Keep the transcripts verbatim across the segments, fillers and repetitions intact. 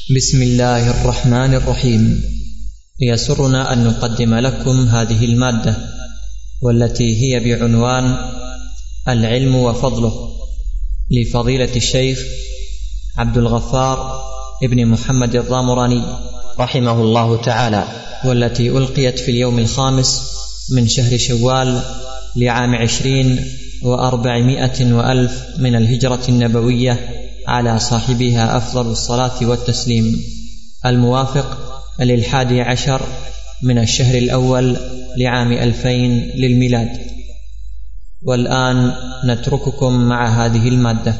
بسم الله الرحمن الرحيم. يسرنا أن نقدم لكم هذه المادة والتي هي بعنوان العلم وفضله لفضيلة الشيخ عبد الغفار ابن محمد الضامراني رحمه الله تعالى، والتي ألقيت في اليوم الخامس من شهر شوال لعام عشرين وأربعمائة وألف من الهجرة النبوية على صاحبها أفضل الصلاة والتسليم، الموافق للحادي عشر من الشهر الأول لعام ألفين للميلاد. والآن نترككم مع هذه المادة.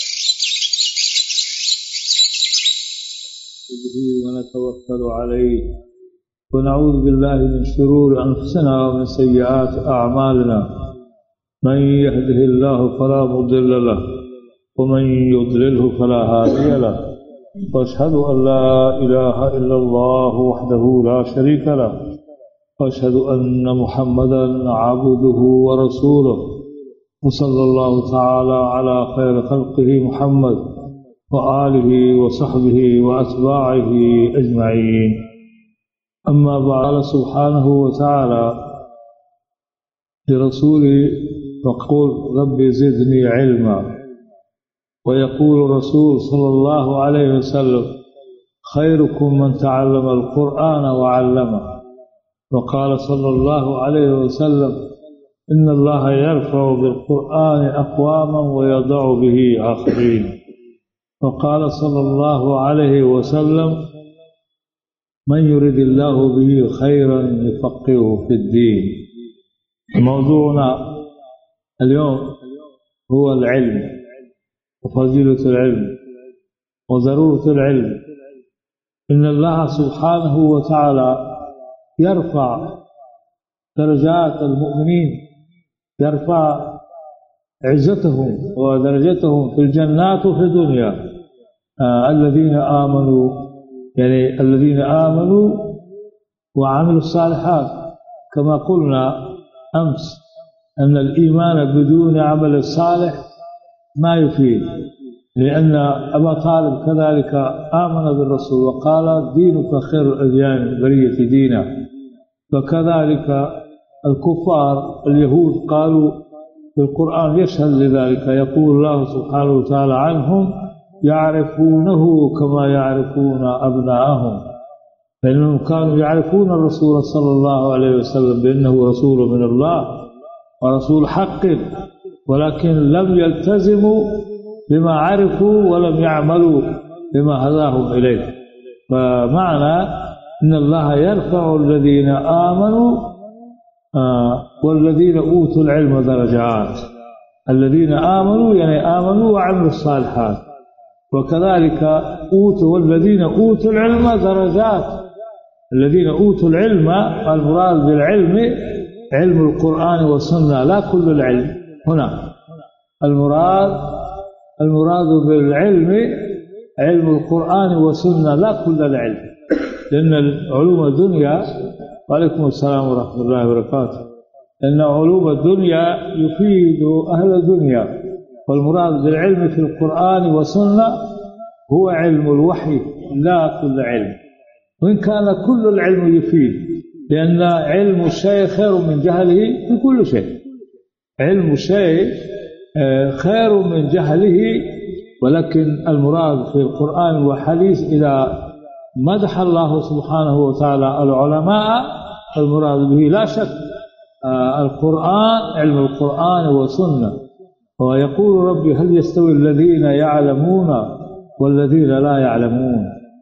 ونتوكل عليه ونعوذ بالله من شرور أنفسنا ومن سيئات أعمالنا، من يهده الله فلا مضل له ومن يضلله فلا هادي له، وأشهد أن لا إله إلا الله وحده لا شريك له، وأشهد أن محمدا عبده ورسوله، وصلى الله تعالى على خير خلقه محمد وآله وصحبه وأتباعه أجمعين. أما بعد، سبحانه وتعالى لرسوله وقل رب زدني علما، ويقول الرسول صلى الله عليه وسلم خيركم من تعلم القرآن وعلمه، وقال صلى الله عليه وسلم إن الله يرفع بالقرآن أقواما ويضع به آخرين، وقال صلى الله عليه وسلم من يرد الله به خيرا يفقهه في الدين. موضوعنا اليوم هو العلم وفضيلة العلم وضرورة العلم. إن الله سبحانه وتعالى يرفع درجات المؤمنين، يرفع عزتهم ودرجتهم في الجنات وفي الدنيا. آه الذين آمنوا، يعني الذين آمنوا وعملوا الصالحات، كما قلنا أمس أن الإيمان بدون عمل الصالح ما يفيد، لأن أبا طالب كذلك آمن بالرسول وقال دينك خير الأديان البرية دينا، فكذلك الكفار اليهود قالوا في القرآن يشهد لذلك، يقول الله سبحانه وتعالى عنهم يعرفونه كما يعرفون أبناءهم، فإنهم كانوا يعرفون الرسول صلى الله عليه وسلم بأنه رسول من الله ورسول حق، ولكن لم يلتزموا بما عرفوا ولم يعملوا بما هداهم إليه. فمعنى إن الله يرفع الذين آمنوا آه والذين أوتوا العلم درجات. الذين آمنوا يعني آمنوا وعملوا الصالحات، وكذلك أوتوا والذين أوتوا العلم درجات. الذين أوتوا العلم، المراد بالعلم علم القرآن والسنة، لا كل العلم. هنا المراد المراد بالعلم علم القرآن والسنة، لا كل العلم، لأن علوم الدنيا، وعليكم السلام ورحمة الله وبركاته، لأن علوم الدنيا يفيد أهل الدنيا، والمراد بالعلم في القرآن والسنة هو علم الوحي، لا كل علم، وإن كان كل العلم يفيد، لأن علم الشيء خير من جهله في كل شيء. علم الشيء خير من جهله، ولكن المراد في القرآن والحديث إذا مدح الله سبحانه وتعالى العلماء المراد به لا شك القرآن، علم القرآن والسنة. ويقول ربي هل يستوي الذين يعلمون والذين لا يعلمون،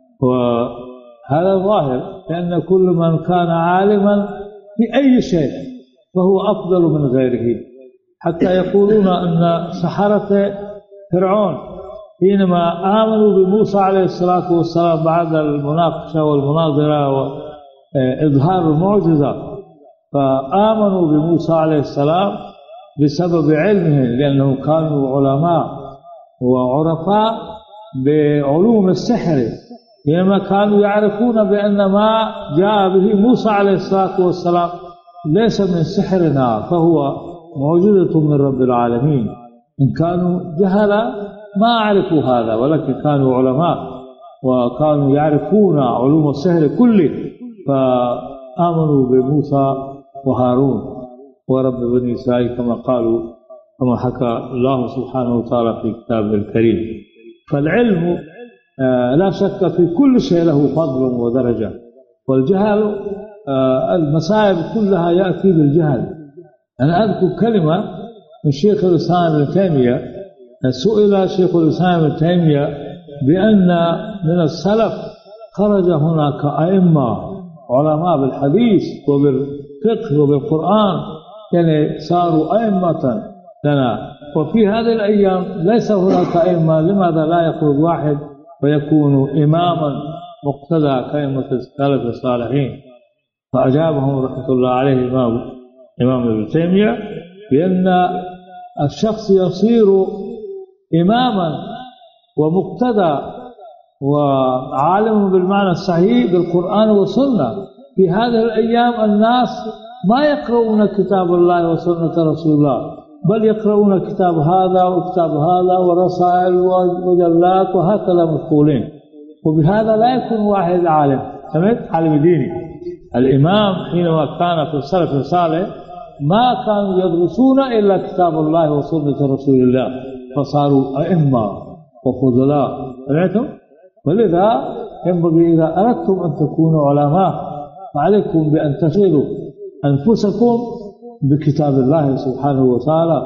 وهذا ظاهر، لأن كل من كان عالما بأي شيء فهو أفضل من غيره. حتى يقولون أن سحرة فرعون حينما آمنوا بموسى عليه الصلاة والسلام بعد المناقشة والمناظرة وإظهار المعجزة، فآمنوا بموسى عليه السلام بسبب علمهم، لأنهم كانوا علماء وعرفاء بعلوم السحر، حينما كانوا يعرفون بأن ما جاء به موسى عليه الصلاة والسلام ليس من سحرنا، فهو معجزة من رب العالمين. إن كانوا جهلا ما عرفوا هذا، ولكن كانوا علماء وكانوا يعرفون علوم السحر كله، فآمنوا بموسى وهارون ورب بني إسرائيل كما قالوا، كما حكى الله سبحانه وتعالى في كتابه الكريم. فالعلم لا شك في كل شيء له فضل ودرجة، والجهل المصائب كلها يأتي بالجهل. أنا أذكر كلمة من شيخ الإسلام ابن تيمية، سئل شيخ الإسلام ابن تيمية بأن من السلف خرج هناك أئمة علماء بالحديث وبالفقه وبالقرآن، يعني صاروا أئمة لنا، وفي هذه الأيام ليس هناك أئمة، لماذا لا يخرج واحد ويكون إماما مقتدى كأئمة السلف الصالحين؟ فأجابهم رحمة الله عليه إمام إمام ابن تيمية بأن الشخص يصير إماما ومقتدى وعالم بالمعنى الصحيح بالقرآن والسنة. في هذه الأيام الناس ما يقرؤون كتاب الله وسنة رسول الله، بل يقرؤون كتاب هذا وكتاب هذا ورسائل ومجلات وهكذا مشغولين، وبهذا لا يكون واحد عالم، سمعت؟ عالم ديني. الإمام حينما كان في السلف الصالح ما كانوا يدرسون إلا كتاب الله وسنة رسول الله، فصاروا أئمة وفضلاء، سمعتم؟ ولذا ينبغي إذا أردتم أن تكونوا علماء فعليكم بأن تشغلوا أنفسكم بكتاب الله سبحانه وتعالى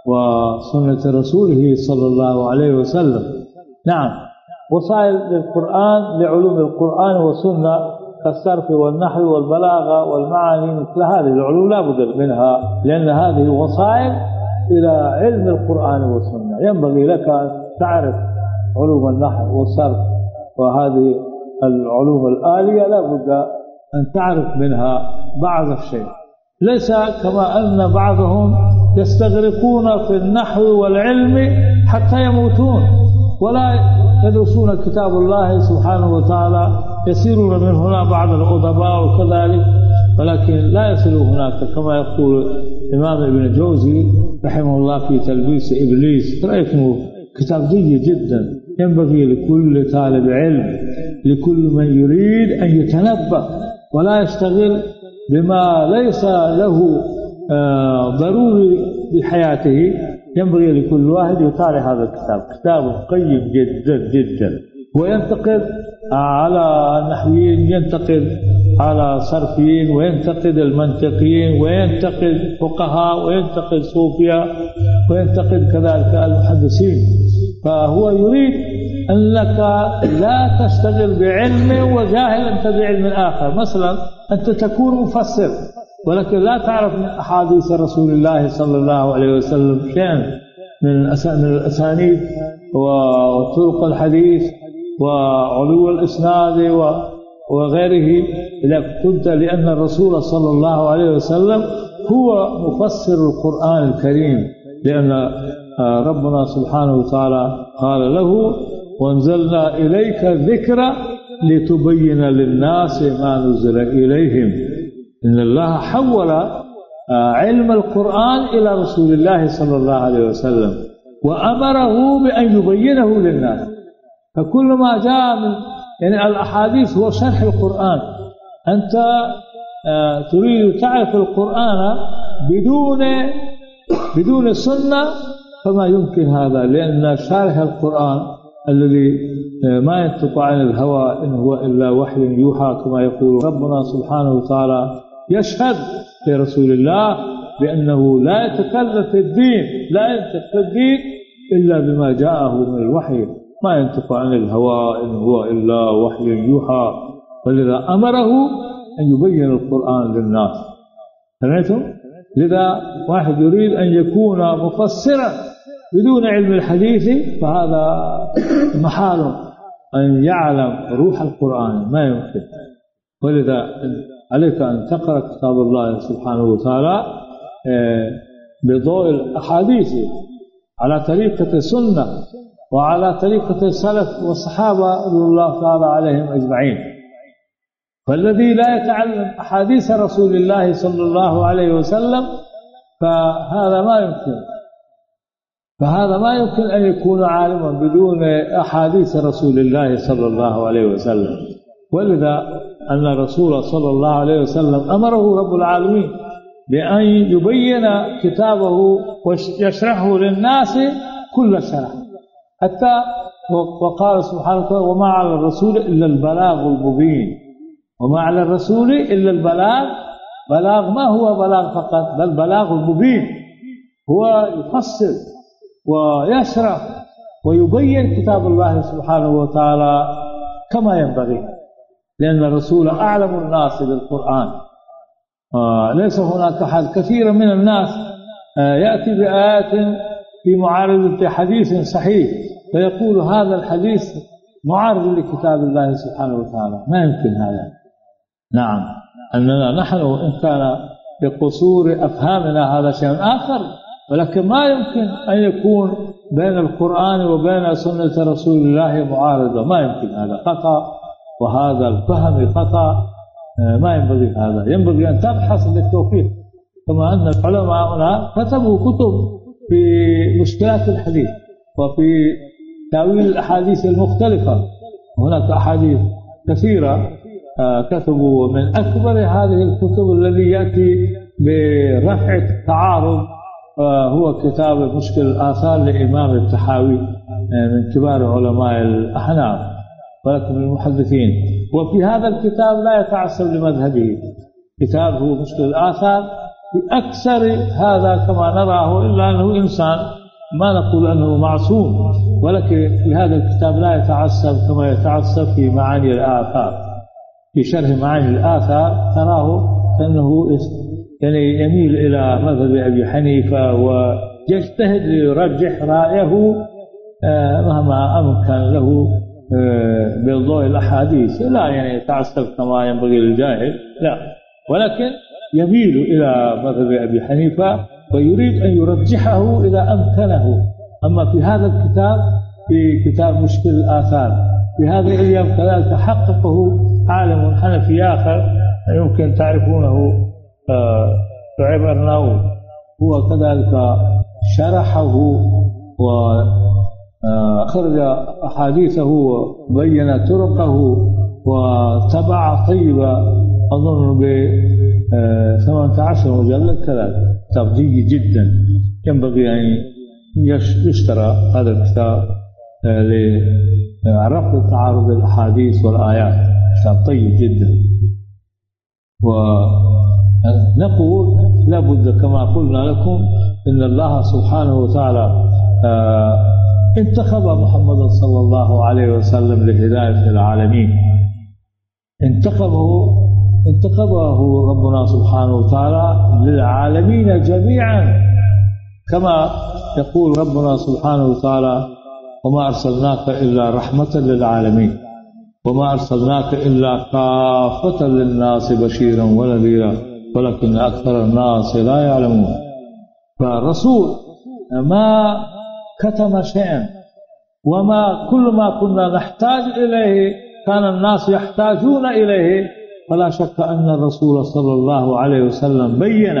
وسنة رسوله صلى الله عليه وسلم. نعم، وسائل للقرآن لعلوم القرآن والسنة كالصرف والنحو والبلاغة والمعاني، مثل هذه العلوم لا بد منها، لأن هذه وسائل إلى علم القرآن والسنة. ينبغي لك أن تعرف علوم النحو والصرف وهذه العلوم الآلية، لا بد أن تعرف منها بعض الشيء، ليس كما أن بعضهم يستغرقون في النحو والعلم حتى يموتون ولا يدرسون كتاب الله سبحانه وتعالى، يسيرون من هنا بعض الأدباء وكذلك، ولكن لا يصلوا هناك، كما يقول الإمام ابن الجوزي رحمه الله في تلبيس إبليس، رأيته كتاب جيد جدا، ينبغي لكل طالب علم، لكل من يريد أن يتنبه ولا يشتغل بما ليس له ضروري بحياته، ينبغي لكل واحد يطالع هذا الكتاب، كتاب قيم جدا جدا، وينتقد على النحويين، ينتقد على الصرفيين، وينتقد المنطقيين، وينتقد فقهاء، وينتقد صوفياء، وينتقد كذلك المحدثين. فهو يريد أنك لا تشتغل بعلم وجاهل أنت بعلم آخر. مثلا أنت تكون مفسر ولكن لا تعرف من أحاديث رسول الله صلى الله عليه وسلم شيئا من الأسانيد وطرق الحديث وعلو الإسناد وغيره، إذا كنت، لأن الرسول صلى الله عليه وسلم هو مفسر القرآن الكريم، لأن ربنا سبحانه وتعالى قال له: وانزلنا إليك الذكر لتبين للناس ما نزل إليهم. إن الله حول علم القرآن إلى رسول الله صلى الله عليه وسلم وأمره بأن يبينه للناس. فكل ما جاء من يعني الأحاديث هو شرح القرآن. أنت تريد تعرف القرآن بدون بدون السنة فما يمكن هذا، لأن شارح القرآن الذي ما ينطق عن الهوى إن هو إلا وحي يوحى، كما يقول ربنا سبحانه وتعالى، يشهد لرسول الله بأنه لا يتكلم في الدين، لا ينطق في الدين إلا بما جاءه من الوحي، ما ينطق عن الهوى إن هو إلا وحي يوحى، ولذا أمره أن يبين القرآن للناس. سمعتم؟ لذا واحد يريد أن يكون مفسرا بدون علم الحديث فهذا محال أن يعلم روح القرآن، ما يمكن. ولذا عليك أن تقرأ كتاب الله سبحانه وتعالى بضوء الأحاديث على طريقة السنة وعلى طريقة السلف والصحابة رضي الله تعالى عليهم أجمعين. فالذي لا يتعلم أحاديث رسول الله صلى الله عليه وسلم فهذا ما يمكن. فهذا ما يمكن أن يكون عالما بدون أحاديث رسول الله صلى الله عليه وسلم. ولذا أن الرسول صلى الله عليه وسلم أمره رب العالمين بأن يبين كتابه ويشرحه للناس كل شرح، حتى وقال سبحانه وتعالى: وما على الرسول إلا البلاغ المبين. وما على الرسول إلا البلاغ، بلاغ ما هو بلاغ فقط، بل بلاغ المبين، هو يفصل ويشرح ويبين كتاب الله سبحانه وتعالى كما ينبغي، لأن الرسول أعلم الناس بالقرآن. آه ليس هناك أحد، كثير من الناس آه يأتي بآيات في معارضة حديث صحيح فيقول هذا الحديث معارض لكتاب الله سبحانه وتعالى. ما يمكن هذا. نعم، أننا نحن إن كان بقصور أفهامنا هذا شيء آخر، ولكن ما يمكن أن يكون بين القرآن وبين سنة رسول الله معارضة. ما يمكن، هذا خطأ، وهذا الفهم خطأ. ما ينبغي هذا. ينبغي أن تبحث للتوفيق، كما أن العلماء هنا كتبوا كتب في مشكلات الحديث وفي تأويل الأحاديث المختلفة. هناك أحاديث كثيرة كتبوا، من أكبر هذه الكتب الذي يأتي برفع التعارض هو كتاب مشكل الآثار لإمام التحاوي من كبار علماء الأحناف ولكن المحدثين. وفي هذا الكتاب لا يتعصب لمذهبه، كتاب هو مشكل الآثار بأكثر هذا كما نراه، إلا أنه إنسان ما نقول أنه معصوم، ولكن في هذا الكتاب لا يتعصب كما يتعصب في معاني الآثار. في شرح معاني الآثار تراه أنه يعني يميل إلى مذهب أبي حنيفة ويجتهد ليرجح رأيه مهما أمكن له بضوء الأحاديث، لا يعني يتعصب كما ينبغي للجاهل، لا، ولكن يميل إلى مذهب أبي حنيفة ويريد أن يرجحه إذا أمكنه. أما في هذا الكتاب، في كتاب مشكل الآثار، في هذه الأيام كذلك حققه عالم حنفي آخر يمكن تعرفونه، شعيب أرناؤوط، هو كذلك شرحه وخرج أحاديثه وبين طرقه وتبع طيبة أظن ب ثمانية عشر مجلد كذلك، كتاب جيد جدا. ينبغي أن يشترى هذا الكتاب لرفع تعارض الأحاديث والآيات، كتاب طيب جدا. ونقول لابد كما قلنا لكم إن الله سبحانه وتعالى انتخب محمد صلى الله عليه وسلم لهداية العالمين، انتخبه انتخبه ربنا سبحانه وتعالى للعالمين جميعا، كما يقول ربنا سبحانه وتعالى: وما أرسلناك إلا رحمة للعالمين وما أرسلناك إلا كافة للناس بشيرا ونذيرا ولكن أكثر الناس لا يعلمون. فالرسول ما كتم شيئا، وما كل ما كنا نحتاج إليه كان الناس يحتاجون إليه. فلا شك أن الرسول صلى الله عليه وسلم بين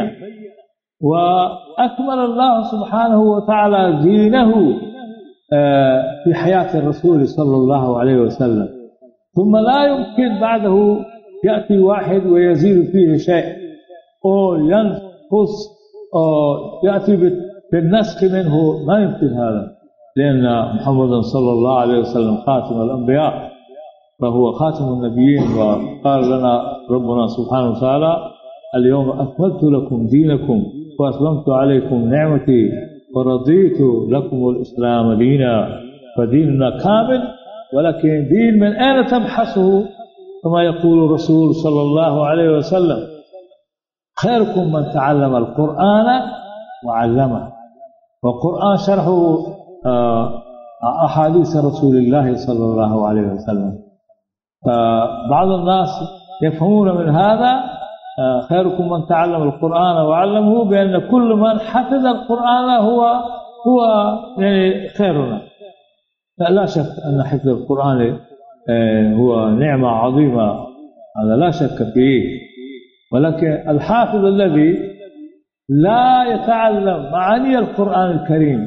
وأكمل الله سبحانه وتعالى دينه في حياة الرسول صلى الله عليه وسلم، ثم لا يمكن بعده يأتي واحد ويزيد فيه شيء أو ينقص أو يأتي بالنسخ منه، ما يمكن هذا، لأن محمد صلى الله عليه وسلم خاتم الأنبياء، فهو خاتم النبيين. وقال لنا ربنا سبحانه وتعالى: اليوم أكملت لكم دينكم وأتممت عليكم نعمتي ورضيت لكم الإسلام دينا. فديننا كامل، ولكن دين من أين تبحثه؟ كما يقول الرسول صلى الله عليه وسلم: خيركم من تعلم القرآن وعلمه. والقرآن شرحه أحاديث رسول الله صلى الله عليه وسلم. فبعض الناس يفهمون من هذا خيركم من تعلم القرآن وعلمه بأن كل من حفظ القرآن هو هو يعني خيرنا. لا شك أن حفظ القرآن هو نعمة عظيمة، هذا لا شك فيه، ولكن الحافظ الذي لا يتعلم معاني القرآن الكريم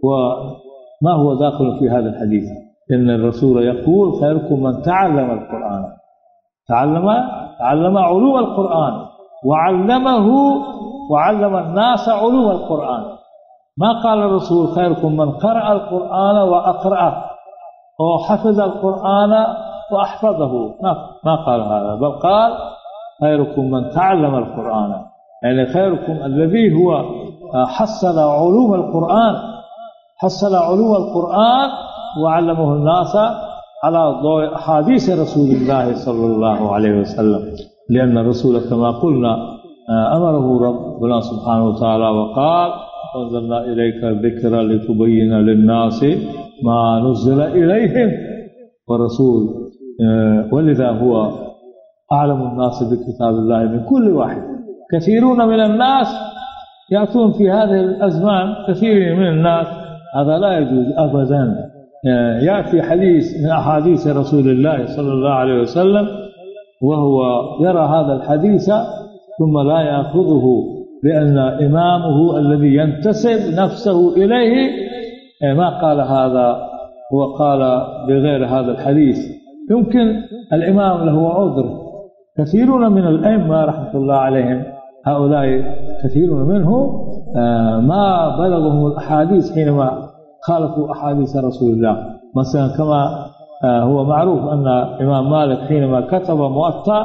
وما هو داخل في هذا الحديث؟ إن الرسول يقول خيركم من تعلم القرآن، تعلم تعلم علوم القرآن وعلمه وعلم الناس علوم القرآن. ما قال الرسول خيركم من قرأ القرآن وأقرأه أو حفظ القرآن وأحفظه، ما قال هذا، بل قال خيركم من تعلم القرآن، يعني خيركم الذي هو حصل علوم القرآن حصل علوم القرآن وعلمه الناس على ضوء أحاديث رسول الله صلى الله عليه وسلم. لأن الرسول كما قلنا أمره ربنا سبحانه وتعالى وقال وأنزلنا إليك الذكر لتبين للناس ما نزل إليهم، والرسول ولذا هو أعلم الناس بكتاب الله من كل واحد. كثيرون من الناس يأتون في هذه الأزمان، كثير من الناس هذا لا يجوز أبدا، يأتي حديث من أحاديث رسول الله صلى الله عليه وسلم وهو يرى هذا الحديث ثم لا يأخذه، لأن إمامه الذي ينتسب نفسه إليه ما قال هذا، هو قال بغير هذا الحديث. يمكن الإمام له عذر. كثيرون من الأئمة رحمة الله عليهم هؤلاء كثيرون منهم ما بلغهم الأحاديث حينما خالفوا أحاديث رسول الله. مثلا كما هو معروف أن إمام مالك حينما كتب موطأ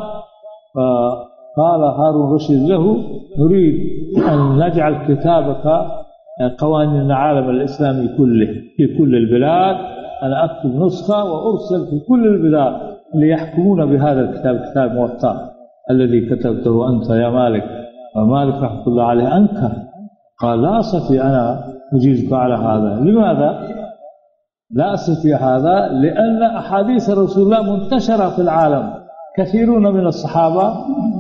قال هارون رشيد له نريد أن نجعل كتابك قوانين العالم الإسلامي كله في كل البلاد، أنا أكتب نسخة وأرسل في كل البلاد ليحكمون بهذا الكتاب، كتاب موطأ الذي كتبته أنت يا مالك. ومالك رحمة الله عليه أنكر، قال لا أستطيع أنا أجيزك على هذا. لماذا لا أستطيع هذا؟ لأن أحاديث رسول الله منتشرة في العالم، كثيرون من الصحابة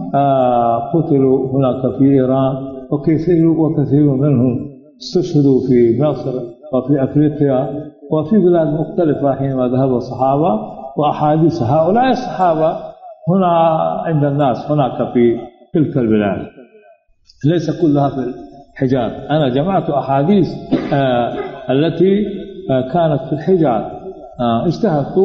قتلوا هناك في إيران، وكثير وكثير منهم استشهدوا في مصر وفي أفريقيا وفي بلاد مختلفة حينما ذهب الصحابة، وأحاديث هؤلاء الصحابة هنا عند الناس هناك في تلك البلاد، ليس كلها في الحجاز. أنا جمعت أحاديث آه التي آه كانت في الحجاز، آه اجتهدت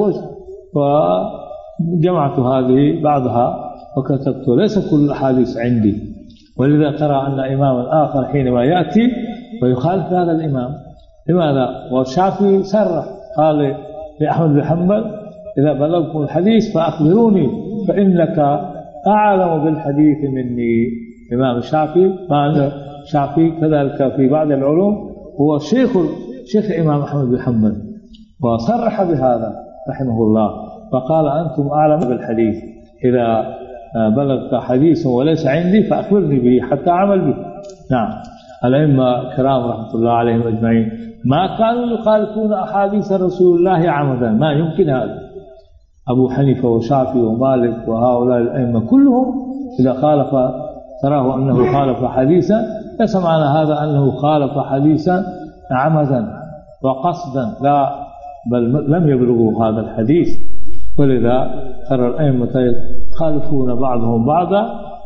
وجمعت هذه بعضها وكتبت، ليس كل الأحاديث عندي. ولذا ترى أن إماما آخر حينما يأتي ويخالف هذا الإمام، لماذا؟ والشافعي صرح قال لأحمد بن حنبل إذا بلغكم الحديث فأخبروني فإنك أعلم بالحديث مني. إمام الشافعي مع الشافعي كذلك في بعض العلوم هو شيخ شيخ إمام أحمد بن حنبل، وصرح بهذا رحمه الله، فقال أنتم أعلم بالحديث، إذا بلغت حديث وليس عندي فأخبرني به حتى أعمل به. نعم، الأئمة الكرام رحمة الله عليهم أجمعين ما كانوا يخالفون أحاديث رسول الله عمدا، ما يمكن هذا. أبو حنيفة وشافعي ومالك وهؤلاء الأئمة كلهم إذا خالف تراه أنه خالف حديثا، ليس معنى هذا أنه خالف حديثا عمدا وقصدا، لا، بل لم يبلغوا هذا الحديث. ولذا ترى الأئمة يخالفون بعضهم بعضا،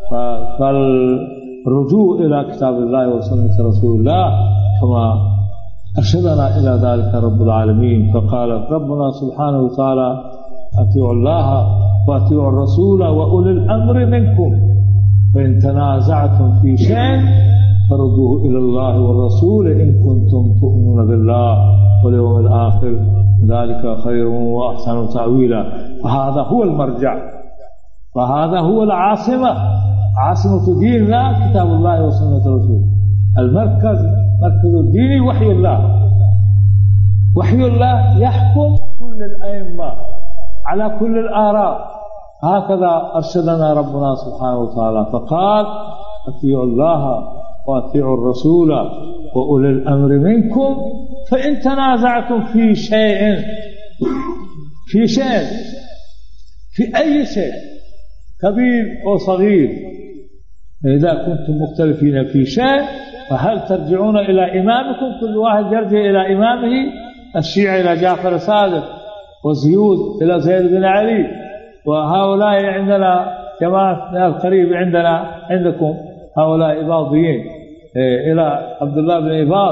فالرجوع إلى كتاب الله وسنة رسول الله كما أرشدنا إلى ذلك رب العالمين. فقال ربنا سبحانه وتعالى أطيعوا الله وأطيعوا الرسول وأولي الأمر منكم، فإن تنازعتم في شيء فردوه إلى الله والرسول إن كنتم تؤمنون بالله واليوم الآخر، ذلك خير وأحسن تأويلا. فهذا هو المرجع، وهذا هو العاصمة، عاصمة دين الله كتاب الله وسنة رسوله. المركز مركز الدين وحي الله، وحي الله يحكم كل الأئمة على كل الآراء. هكذا أرشدنا ربنا سبحانه وتعالى، فقال أطيعوا الله وأطيعوا الرسول وأولي الأمر منكم فإن تنازعتم في شيء في شيء في أي شيء كبير أو صغير، إذا كنتم مختلفين في شيء فهل ترجعون إلى إمامكم؟ كل واحد يرجع إلى إمامه، الشيعة إلى جعفر الصادق، وزيود إلى زيد بن علي، وهؤلاء عندنا جماعة القريب عندنا عندكم هؤلاء إباضيين إلى عبد الله بن إباض،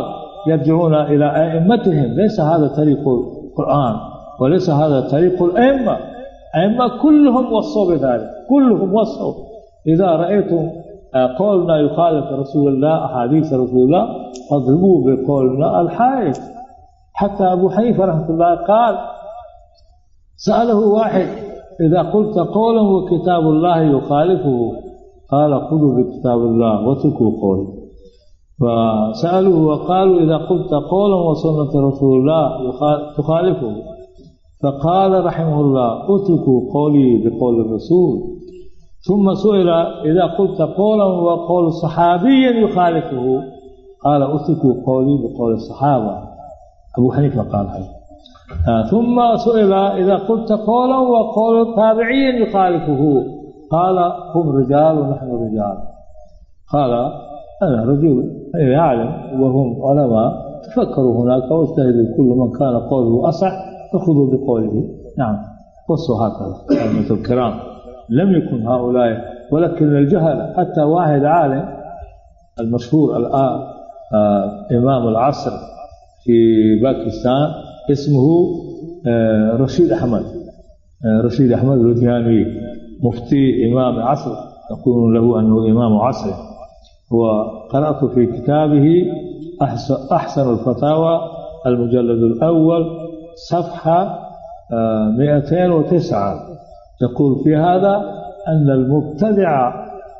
يرجعون إلى أئمتهم. ليس هذا طريق القرآن وليس هذا طريق الأئمة. أئمة كلهم وصوا بذلك، كلهم وصوا. إذا رأيتم قولنا يخالف رسول الله أحاديث رسول الله فاضربوا بقولنا الحائط. حتى أبو حنيفة رحمه الله قال سأله واحد إذا قلت قولا وكتاب الله يخالفه قال خذوا بكتاب الله واتركوا قوله. فسألوه وقالوا إذا قلت قولا وسنة رسول الله تخالفه فقال رحمه الله اتركوا قولي بقول الرسول. ثم سئل إذا قلت قولا وقول صحابي يخالفه قال اتركوا قولي بقول الصحابة. أبو حنيفة قال هذا. ثم سئل إذا قلت قولا وقول تابعي يخالفه قال هم رجال ونحن رجال. قال أنا رجل يعلم وهم علماء، تفكروا هناك واجتهدوا، كل من كان قوله أصح فخذوا بقوله. نعم، وصوا هكذا أئمة الكرام. لم يكن هؤلاء، ولكن الجهل. حتى واحد عالم المشهور الآن آه إمام العصر في باكستان اسمه آه رشيد أحمد آه رشيد أحمد الوديانوي، مفتي إمام عصر، يقولون له أنه إمام عصر. وقرأت في كتابه أحسن الفتاوى المجلد الأول صفحة مئتين وتسعة، يقول في هذا أن المبتدع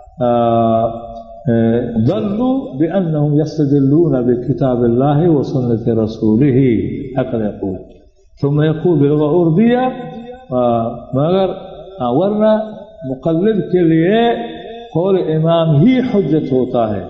ضلوا بأنهم يستدلون بكتاب الله وسنة رسوله، هكذا يقول. ثم يقول بلغة أوردية مگر ورنہ مقلد के लिए قول إمام ही حجت होता है،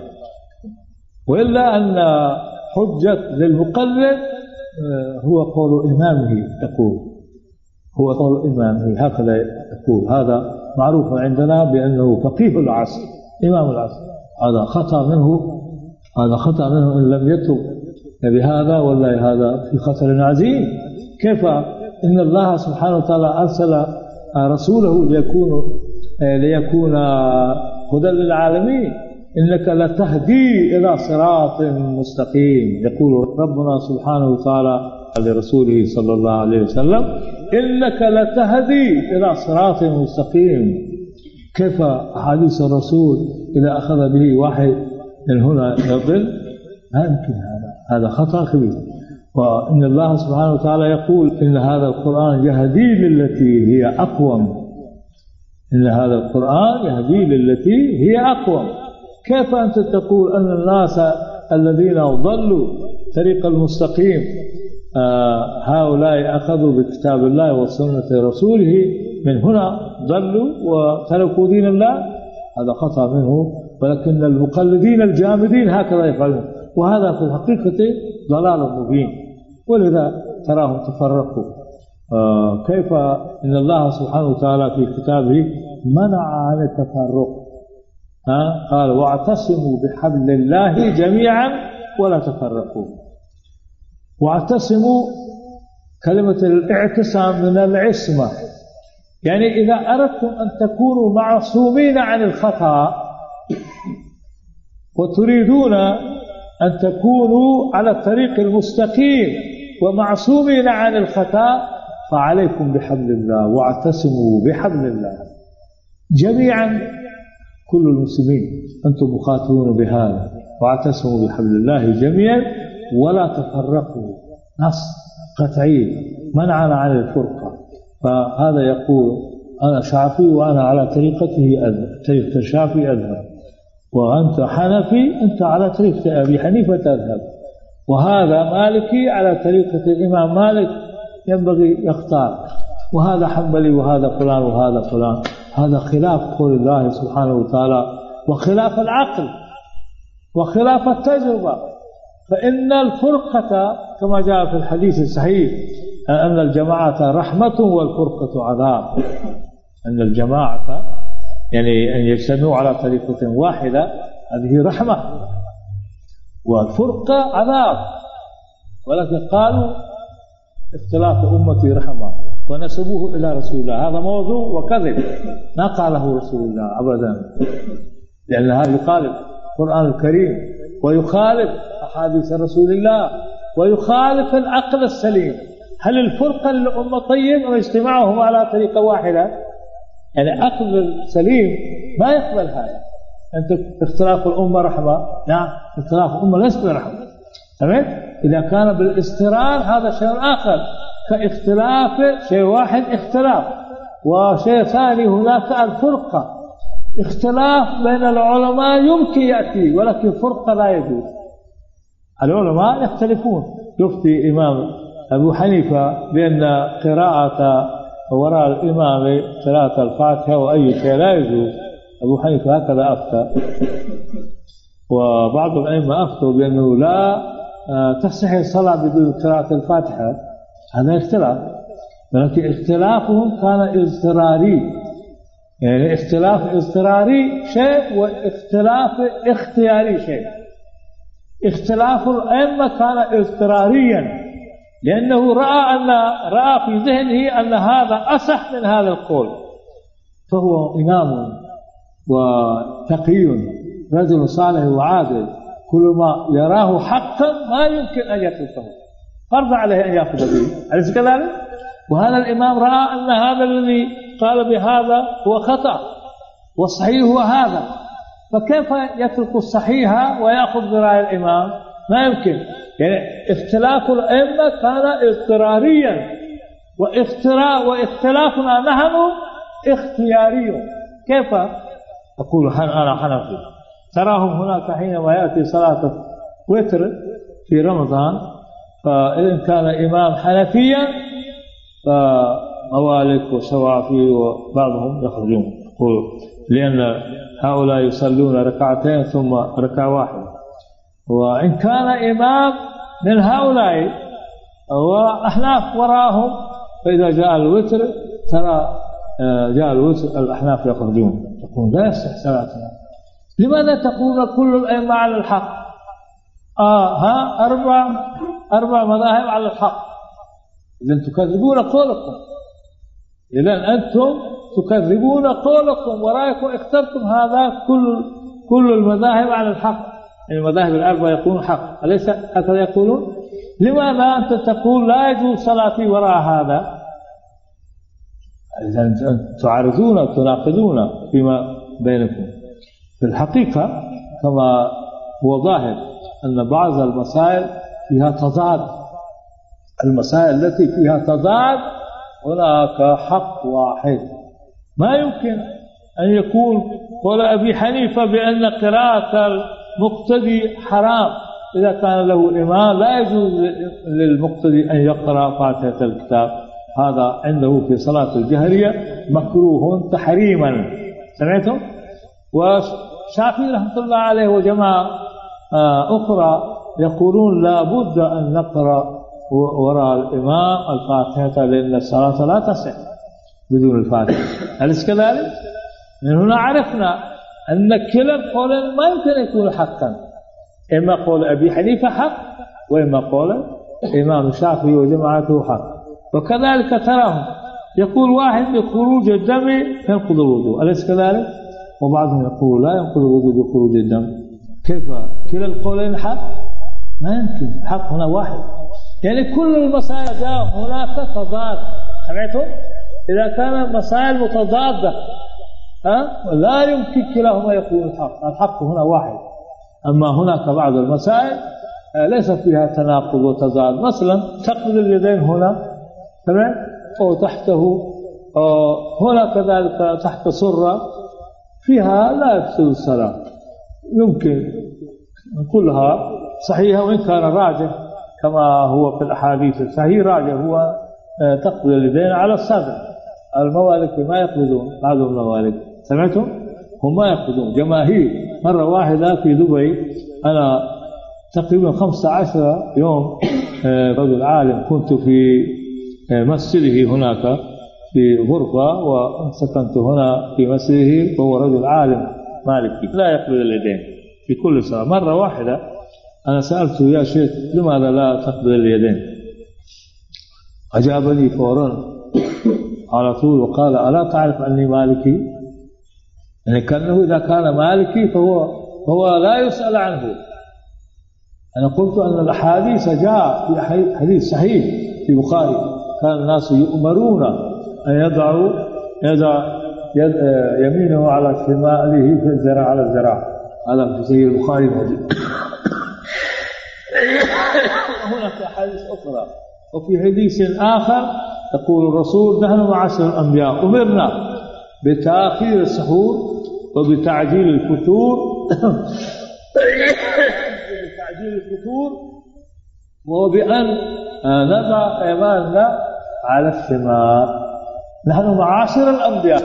وإلا أن حجة للمقلد هو قول إمامه. يقول هو قول إمامه، هكذا يقول. هذا معروف عندنا بأنه فقيه العصر، إمام العصر. هذا خطأ منه، هذا خطأ منه إن لم يتب بهذا، والله هذا في خطر عظيم. كيف إن الله سبحانه وتعالى أرسل رسوله ليكون ليكون هدى للعالمين. إنك لتهدي إلى صراط مستقيم. يقول ربنا سبحانه وتعالى لرسوله صلى الله عليه وسلم إنك لتهدي إلى صراط مستقيم. كيف حديث الرسول إذا أخذ به واحد من هنا يضل؟ لا يمكن. هذا هذا خطأ كبير. وإن الله سبحانه وتعالى يقول إن هذا القرآن يهدي للتي هي أقوم. إن هذا القرآن يهدي للتي هي أقوم. كيف أنت تقول أن الناس الذين ضلوا طريق المستقيم آه هؤلاء أخذوا بكتاب الله وسنة رسوله، من هنا ضلوا وتركوا دين الله؟ هذا خطأ منه. ولكن المقلدين الجامدين هكذا يفعلون، وهذا في الحقيقة ضلال مبين. ولذا تراهم تفرقوا. آه كيف إن الله سبحانه وتعالى في كتابه منع عن التفرق. ها قال واعتصموا بحبل الله جميعا ولا تفرقوا. واعتصموا، كلمة الاعتصام من العصمة، يعني إذا أردتم أن تكونوا معصومين عن الخطأ وتريدون أن تكونوا على الطريق المستقيم ومعصومين عن الخطأ فعليكم بحبل الله. واعتصموا بحبل الله جميعا، كل المسلمين أنتم مخاطبون بهذا. واعتصموا بحبل الله جميعا ولا تفرقوا. نص قطعي منعنا عن الفرقة. فهذا يقول أنا شافعي وأنا على طريقته أذهب، طريقة الشافعي أذهب، وأنت حنفي أنت على طريقة أبي حنيفة تذهب، وهذا مالكي على طريقة الإمام مالك ينبغي يختار، وهذا حنبلي وهذا فلان وهذا فلان. هذا خلاف قول الله سبحانه وتعالى وخلاف العقل وخلاف التجربة. فإن الفرقة كما جاء في الحديث الصحيح أن الجماعة رحمة والفرقة عذاب. أن الجماعة يعني أن يجتمعوا على طريقة واحدة هذه رحمة، والفرقة عذاب. ولكن قالوا اختلاف أمتي رحمة ونسبوه إلى رسول الله. هذا موضوع وكذب، ما قاله رسول الله أبدا، لأن هذا يخالف القرآن الكريم ويخالف أحاديث رسول الله ويخالف العقل السليم. هل الفرقة للأمة طيب أو اجتماعهم على طريقة واحدة؟ يعني عقل السليم ما يقبل هذا. أنت اختلاف الأمة رحمة، نعم اختلاف الأمة ليس برحمة، تمام؟ إذا كان بالاسترار هذا شيء آخر، كاختلاف شيء واحد اختلاف، وشيء ثاني هناك الفرقة. اختلاف بين العلماء يمكن يأتي، ولكن فرقة لا يجوز. العلماء يختلفون. يفتي إمام أبو حنيفة بأن قراءة وراء الإمام قراءة الفاتحة وأي شيء لا يجوز، أبو حنيفة هكذا أفتى. وبعض الأئمة أفتوا بأنه لا تصح الصلاة بدون قراءة الفاتحة، هذا اختلاف، ولكن اختلافهم كان اضطراري. يعني اختلاف اضطراري شيء واختلاف اختياري شيء. اختلاف الأئمة كان اضطراريا، لأنه رأى أن رأى في ذهنه أن هذا أصح من هذا القول، فهو إمام وتقي رجل صالح وعادل، كل ما يراه حقا ما يمكن أن يتركه، فرض عليه أن يأخذ به، أليس كذلك؟ وهذا الإمام رأى أن هذا الذي قال بهذا هو خطأ والصحيح هو هذا، فكيف يترك الصحيح ويأخذ برأي الإمام؟ ما يمكن. يعني اختلاف الأئمة كان اضطراريا، واختراء واختلافنا نحن اختياري. كيف أقول أنا حنفي؟ تراهم هناك حينما يأتي صلاة وتر في رمضان، فإن كان إمام حنفيا فموالك وشوافي وبعضهم يخرجون، لأن هؤلاء يصلون ركعتين ثم ركعة واحدة. وإن كان إمام من هؤلاء وأحناف وراهم، فإذا جاء الوتر ترى جاء الوتر الأحناف يخرجون، تقول لا يصح صلاتنا. لماذا تقول كل الأئمة على الحق؟ آه ها أربع أربع مذاهب على الحق، إذن تكذبون قولكم، إذن أنتم تكذبون قولكم ورأيكم اخترتم هذا كل كل المذاهب على الحق، المذاهب الأربعة يكون حق، أليس هكذا يقولون؟ لماذا أنت تقول لا يجوز صلاتي وراء هذا؟ إذن تعارضون وتناقضون فيما بينكم. في الحقيقة كما هو ظاهر أن بعض المسائل فيها تضاد، المسائل التي فيها تضاد هناك حق واحد. ما يمكن أن يكون قول أبي حنيفة بأن قراءة المقتدي حرام إذا كان له إمام، لا يجوز للمقتدي أن يقرأ فاتحة الكتاب، هذا عنده في صلاة الجهرية مكروه تحريما. سمعتم؟ وشافعي رحمة الله عليه وجماعة أخرى يقولون لا بد أن نقرأ وراء الإمام الفاتحة، لأن الصلاة لا تصح بدون الفاتحة، أليس كذلك؟ من هنا عرفنا أن كلا القولين ما يمكن أن يكون حقا، إما قول أبي حنيفة حق وإما قول الإمام الشافعي وجماعته حق. وكذلك تراهم يقول واحد بخروج الدم ينقض الوضوء، أليس كذلك؟ وبعضهم يقول لا ينقض الوضوء بخروج الدم. كيف كلا القولين حق؟ ما يمكن، حق هنا واحد. يعني كل المسائل جاء هناك تضاد، سمعتم؟ إذا كان المسائل متضادة ها لا يمكن كلاهما يكون الحق، الحق هنا واحد. أما هناك بعض المسائل ليس فيها تناقض وتضاد، مثلا تقبض اليدين هنا تمام، أو تحته أو هنا كذلك تحت سرة، فيها لا يفسد الصلاة، يمكن كلها صحيحة، وإن كان راجح كما هو في الأحاديث الصحيح راجح هو تقبض اليدين على الصدر. الموالك ما يقبضون، بعض الموالك سمعتم؟ هم ما يقبضون، جماهير. مرة واحدة في دبي أنا تقريبا خمسة عشر يوم رجل عالم كنت في مسجده هناك في غرفة، وسكنت هنا في مسجده، وهو رجل عالم مالكي لا يقبض اليدين في كل صلاة. مرة واحدة أنا سألته يا شيخ لماذا لا تقبض اليدين؟ أجابني فورا على طول وقال ألا تعرف أني مالكي؟ يعني كأنه إذا كان مالكي فهو هو لا يسأل عنه، أنا قلت أن الأحاديث جاء في حديث صحيح في البخاري كان الناس يؤمرون أن يضعوا يضع يمينه على شماله في الذراع على الذراع هذا في صحيح البخاري موجود. هناك أحاديث أخرى وفي حديث آخر يقول الرسول نحن معاشر الأنبياء أمرنا بتأخير السحور وبتعجيل الفطور بتعجيل الفطور وبأن نضع أيماننا على الشمال. نحن معاشر الأنبياء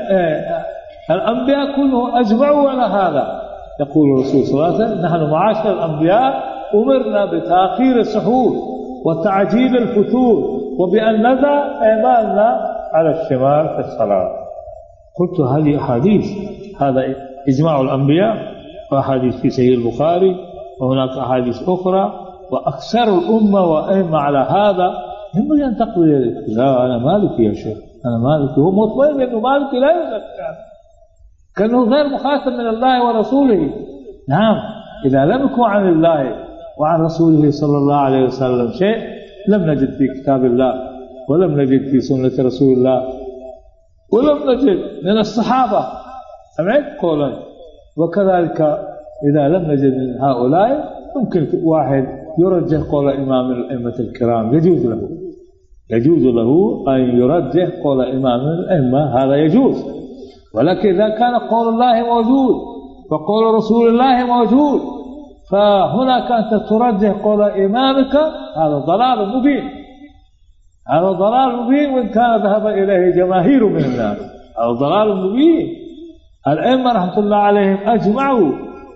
الأنبياء كلهم أجمعوا على هذا. يقول الرسول صلى الله عليه وسلم نحن معاشر الأنبياء أمرنا بتأخير السحور وتعجيل الفطور وبأن نضع أيماننا على الشمال في الصلاة. قلت هذه أحاديث هذا إجماع الأنبياء وأحاديث في صحيح البخاري وهناك أحاديث أخرى وأكثر الأمة وأئمة على هذا هم ينتقدوا لا أنا مالكي يا شيخ أنا مالكي. هو مطمئن أنه مالكي لا يوجد كأنه غير مخاطب من الله ورسوله. نعم إذا لم يكن عن الله وعن رسوله صلى الله عليه وسلم شيء لم نجد في كتاب الله ولم نجد في سنة رسول الله ولم نجد من الصحابة سمعت قولا. وكذلك إذا لم نجد من هؤلاء ممكن واحد يرجح قول إمام الأئمة الكرام يجوز له يجوز له أن يرجح قول إمام الأئمة هذا يجوز. ولكن إذا كان قول الله موجود وقول رسول الله موجود فهناك أنت ترجح قول إمامك هذا ضلال مبين هذا ضلال مبين وإن كان ذهب إليه جماهير من الناس هذا ضلال مبين. الأئمة رحمة الله عليهم أجمعوا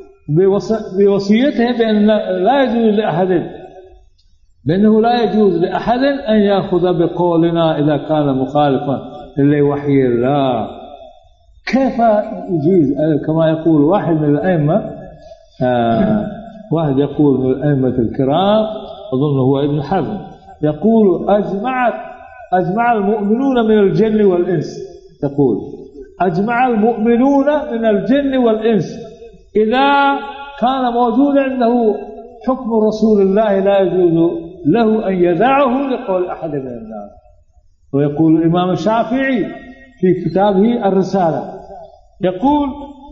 بوصيتهم بأن لا يجوز لأحد بأنه لا يجوز لأحد أن يأخذ بقولنا إذا كان مخالفا لوحي الله. كيف يجوز كما يقول واحد من الأئمة آه واحد يقول من الأئمة الكرام أظن هو ابن حزم يقول أجمعت أجمع المؤمنون من الجن والإنس يقول أجمع المؤمنون من الجن والإنس إذا كان موجود عنده حكم رسول الله لا يجوز له أن يدعه لقول أحد من الناس. ويقول الإمام الشافعي في كتابه الرسالة يقول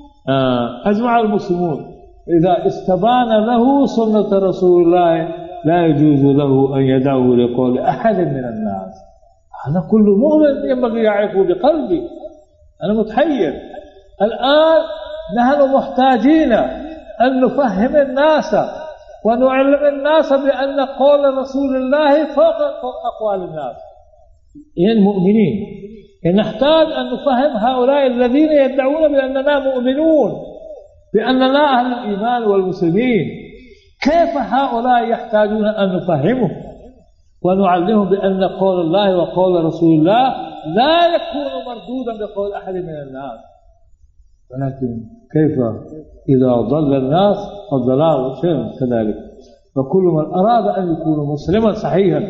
أجمع المسلمون إذا استبان له سنة رسول الله لا يجوز له أن يدعه لقول أحد من الناس. هذا كل مؤمن ينبغي يعرفه بقلبه. أنا متحير الآن نحن محتاجين أن نفهم الناس ونعلم الناس بأن قول رسول الله فوق أقوال الناس يعني المؤمنين. نحتاج أن نفهم هؤلاء الذين يدعون بأننا مؤمنون بأننا أهل الإيمان والمسلمين كيف هؤلاء يحتاجون أن نفهمهم ونعلمهم بأن قول الله وقول رسول الله لا يكون مردودا بقول أحد من الناس. ولكن كيف إذا ضل الناس الضلال شيء كذلك. فكل من أراد أن يكون مسلما صحيحا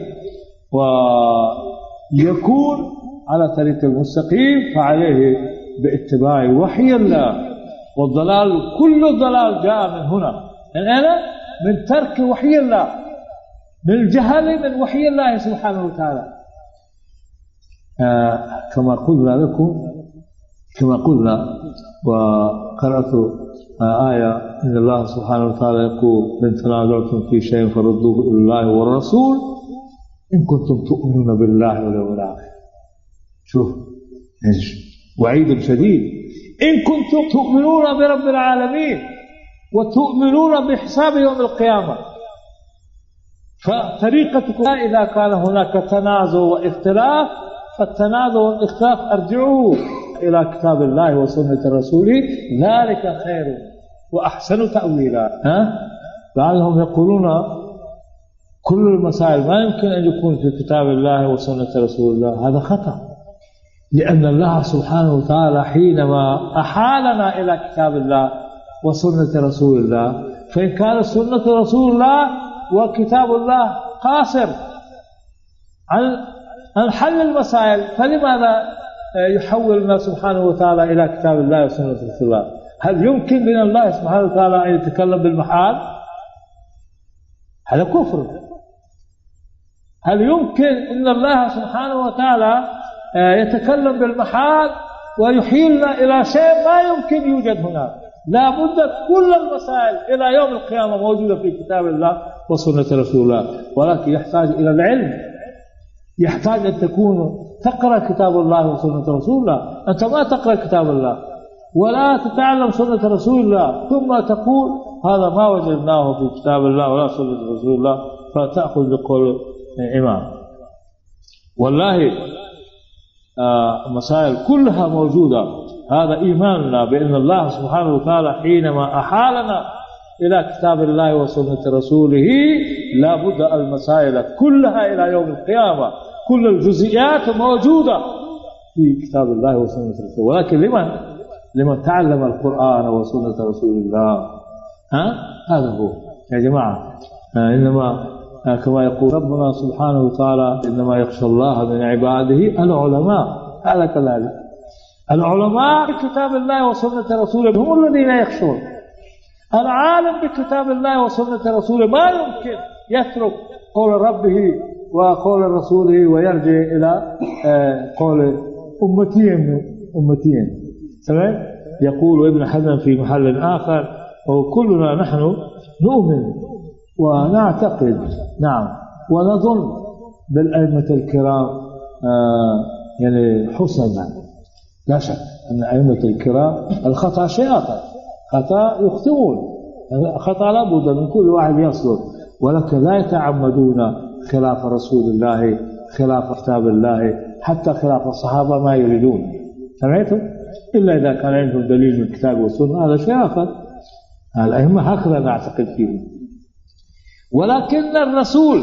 ويكون على طريق المستقيم فعليه باتباع وحي الله. والضلال كل الضلال جاء من هنا من أين؟ من ترك وحي الله من الجهل من وحي الله سبحانه وتعالى. آه كما قلنا لكم كما قلنا وقرأت آه آية إن الله سبحانه وتعالى يقول إن تنازعتم في شيء فردوه إلى الله والرسول إن كنتم تؤمنون بالله واليوم الآخر. شوف وعيد شديد إن كنتم تؤمنون برب العالمين وتؤمنون بحساب يوم القيامة. فطريقتكم إذا كان هناك تنازع واختلاف فالتنازع والاختلاف أرجعوه إلى كتاب الله وسنة رسوله ذلك خير وأحسن تأويلا. ها؟ بعضهم يقولون كل المسائل ما يمكن أن يكون في كتاب الله وسنة رسول الله. هذا خطأ لأن الله سبحانه وتعالى حينما أحالنا إلى كتاب الله وسنة رسول الله فإن كان سنة رسول الله وكتاب الله قاصر عن عن حل المسائل فلماذا يحولنا سبحانه وتعالى إلى كتاب الله وسنة رسول الله؟ هل يمكن من الله سبحانه وتعالى أن يتكلم بالمحال؟ هذا كفر. هل يمكن أن الله سبحانه وتعالى يتكلم بالمحال ويحيلنا إلى شيء ما يمكن يوجد هناك؟ لا بد كل المسائل إلى يوم القيامة موجودة في كتاب الله وسنة رسول الله، ولكن يحتاج إلى العلم، يحتاج أن تكون تقرأ كتاب الله وسنة رسول الله. أنت ما تقرأ كتاب الله ولا تتعلم سنة رسول الله ثم تقول هذا ما وجدناه في كتاب الله ولا سنة رسول الله فتأخذ بقول إمام. والله آه مسائل كلها موجودة. هذا إيماننا بأن الله سبحانه وتعالى حينما أحالنا إلى كتاب الله وسنة رسوله لا بد المسائل كلها إلى يوم القيامة كل الجزئيات موجودة في كتاب الله وسنة رسوله. ولكن لمن لمن تعلم القرآن وسنة رسول الله. ها هذا هو يا جماعة. آه إنما آه كما يقول ربنا سبحانه وتعالى إنما يخشى الله من عباده العلماء. هذا كذلك العلماء بكتاب الله وسنة رسوله هم الذين يخشون. العالم بكتاب الله وسنة رسوله ما يمكن يترك قول ربه وقول رسوله ويرجع إلى قول أمتين أمتين. تمام. يقول ابن حزم في محل آخر وكلنا نحن نؤمن ونعتقد نعم ونظن بالأئمة الكرام يعني حسنا. لا شك أن أئمة الكرام الخطأ شيء آخر، خطأ يخطئون، خطأ لا بد من كل واحد يصدر، ولكن لا يتعمدون خلاف رسول الله خلاف كتاب الله حتى خلاف الصحابة ما يريدون. سمعتم؟ إلا إذا كان عندهم دليل من الكتاب والسنة هذا شيء آخر. الأئمة هكذا نعتقد فيه. ولكن الرسول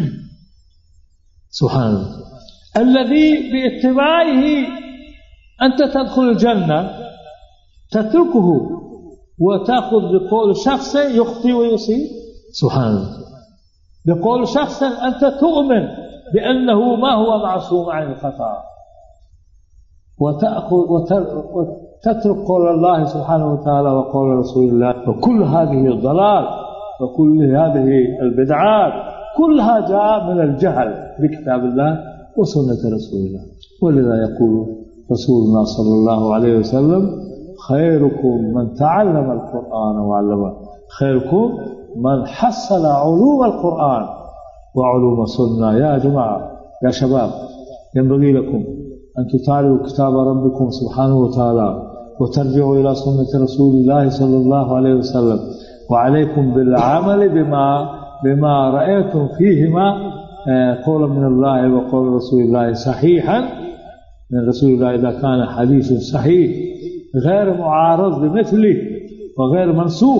سبحان الله الذي باتباعه أنت تدخل الجنة تتركه وتأخذ بقول شخص يخطئ ويصيب. سبحان الله. بقول شخص أنت تؤمن بأنه ما هو معصوم عن الخطأ وتأخذ وتترك قول الله سبحانه وتعالى وقول رسول الله. وكل هذه الضلال وكل هذه البدعات كلها جاء من الجهل بكتاب الله وسنة رسول الله. ولذا يقول رسولنا صلى الله عليه وسلم خيركم من تعلم القرآن وعلمه، خيركم من حصل علوم القرآن وعلوم السنة. يا جماعة يا شباب ينبغي لكم أن تطالعوا كتاب ربكم سبحانه وتعالى وترجعوا إلى سنة رسول الله صلى الله عليه وسلم، وعليكم بالعمل بما بما رأيتم فيهما قولا من الله وقول رسول الله صحيحا من رسول الله إذا كان حديث صحيح غير معارض بمثله وغير منسوخ.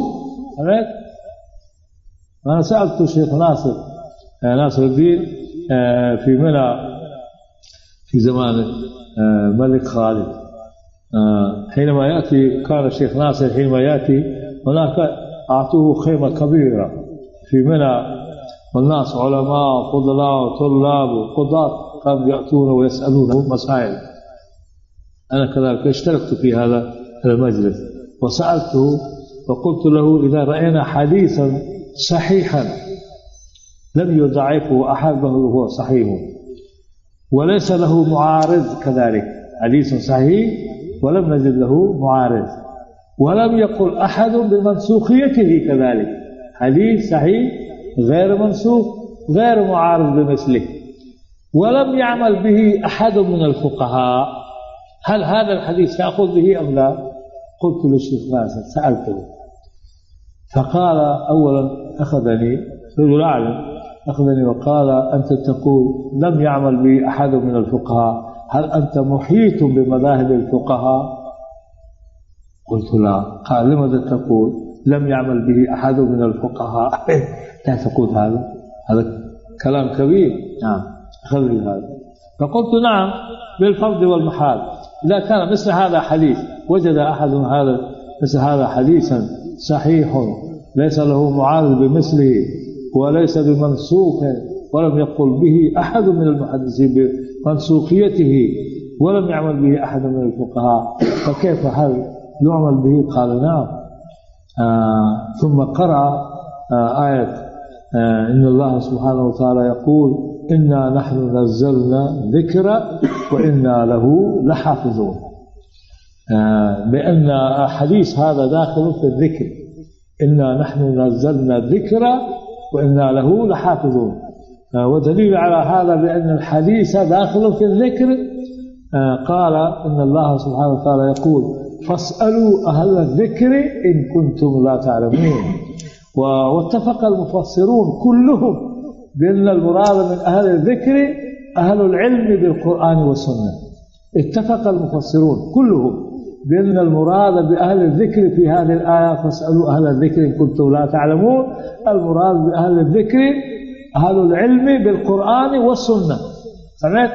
أنا سألت الشيخ ناصر ناصر الدين في منى في زمان ملك خالد حينما يأتي كان الشيخ ناصر حينما يأتي هناك أعطوه خيمة كبيرة في منى والناس علماء وفضلاء وطلاب وقضاة قام يأتون ويسألونه مسائل. أنا كذلك اشتركت في هذا المجلس وسألته وقلت له إذا رأينا حديثا صحيحا لم يضعفه أحد بل هو صحيح وليس له معارض كذلك، حديث صحيح ولم نجد له معارض ولم يقل أحد بمنسوخيته كذلك، حديث صحيح غير منسوخ غير معارض بمثله ولم يعمل به أحد من الفقهاء، هل هذا الحديث يأخذ به أم لا؟ قلت للشيخ ناصر سألته فقال أولا أخذني رجل أعلم أخذني وقال أنت تقول لم يعمل به أحد من الفقهاء، هل أنت محيط بمذاهب الفقهاء؟ قلت لا. قال لماذا تقول لم يعمل به أحد من الفقهاء؟ لا تقول هذا هذا كلام كبير. نعم أخذني هذا فقلت نعم بالفرض والمحال إذا كان مثل هذا حديث وجد أحد هذا مثل هذا حديثا صحيح ليس له معارض بمثله وليس بمنسوخ ولم يقل به أحد من المحدثين بمنسوخيته ولم يعمل به أحد من الفقهاء فكيف هل نعمل به؟ قال نعم. آه ثم قرأ آه آية آه إن الله سبحانه وتعالى يقول إنا نحن نزلنا ذكر وإنا له لحافظون، آه بأن حديث هذا داخل في الذكر، إنا نحن نزلنا الذكر وإنا له لحافظون. آه ودليل على هذا بأن الحديث داخل في الذكر، آه قال إن الله سبحانه وتعالى يقول فاسألوا أهل الذكر إن كنتم لا تعلمون. واتفق المفسرون كلهم بأن المراد من أهل الذكر أهل العلم بالقرآن والسنة. اتفق المفسرون كلهم بأن المراد بأهل الذكر في هذه الآية فاسألوا أهل الذكر إن كنتم لا تعلمون، المراد بأهل الذكر أهل العلم بالقرآن والسنة. سمعت؟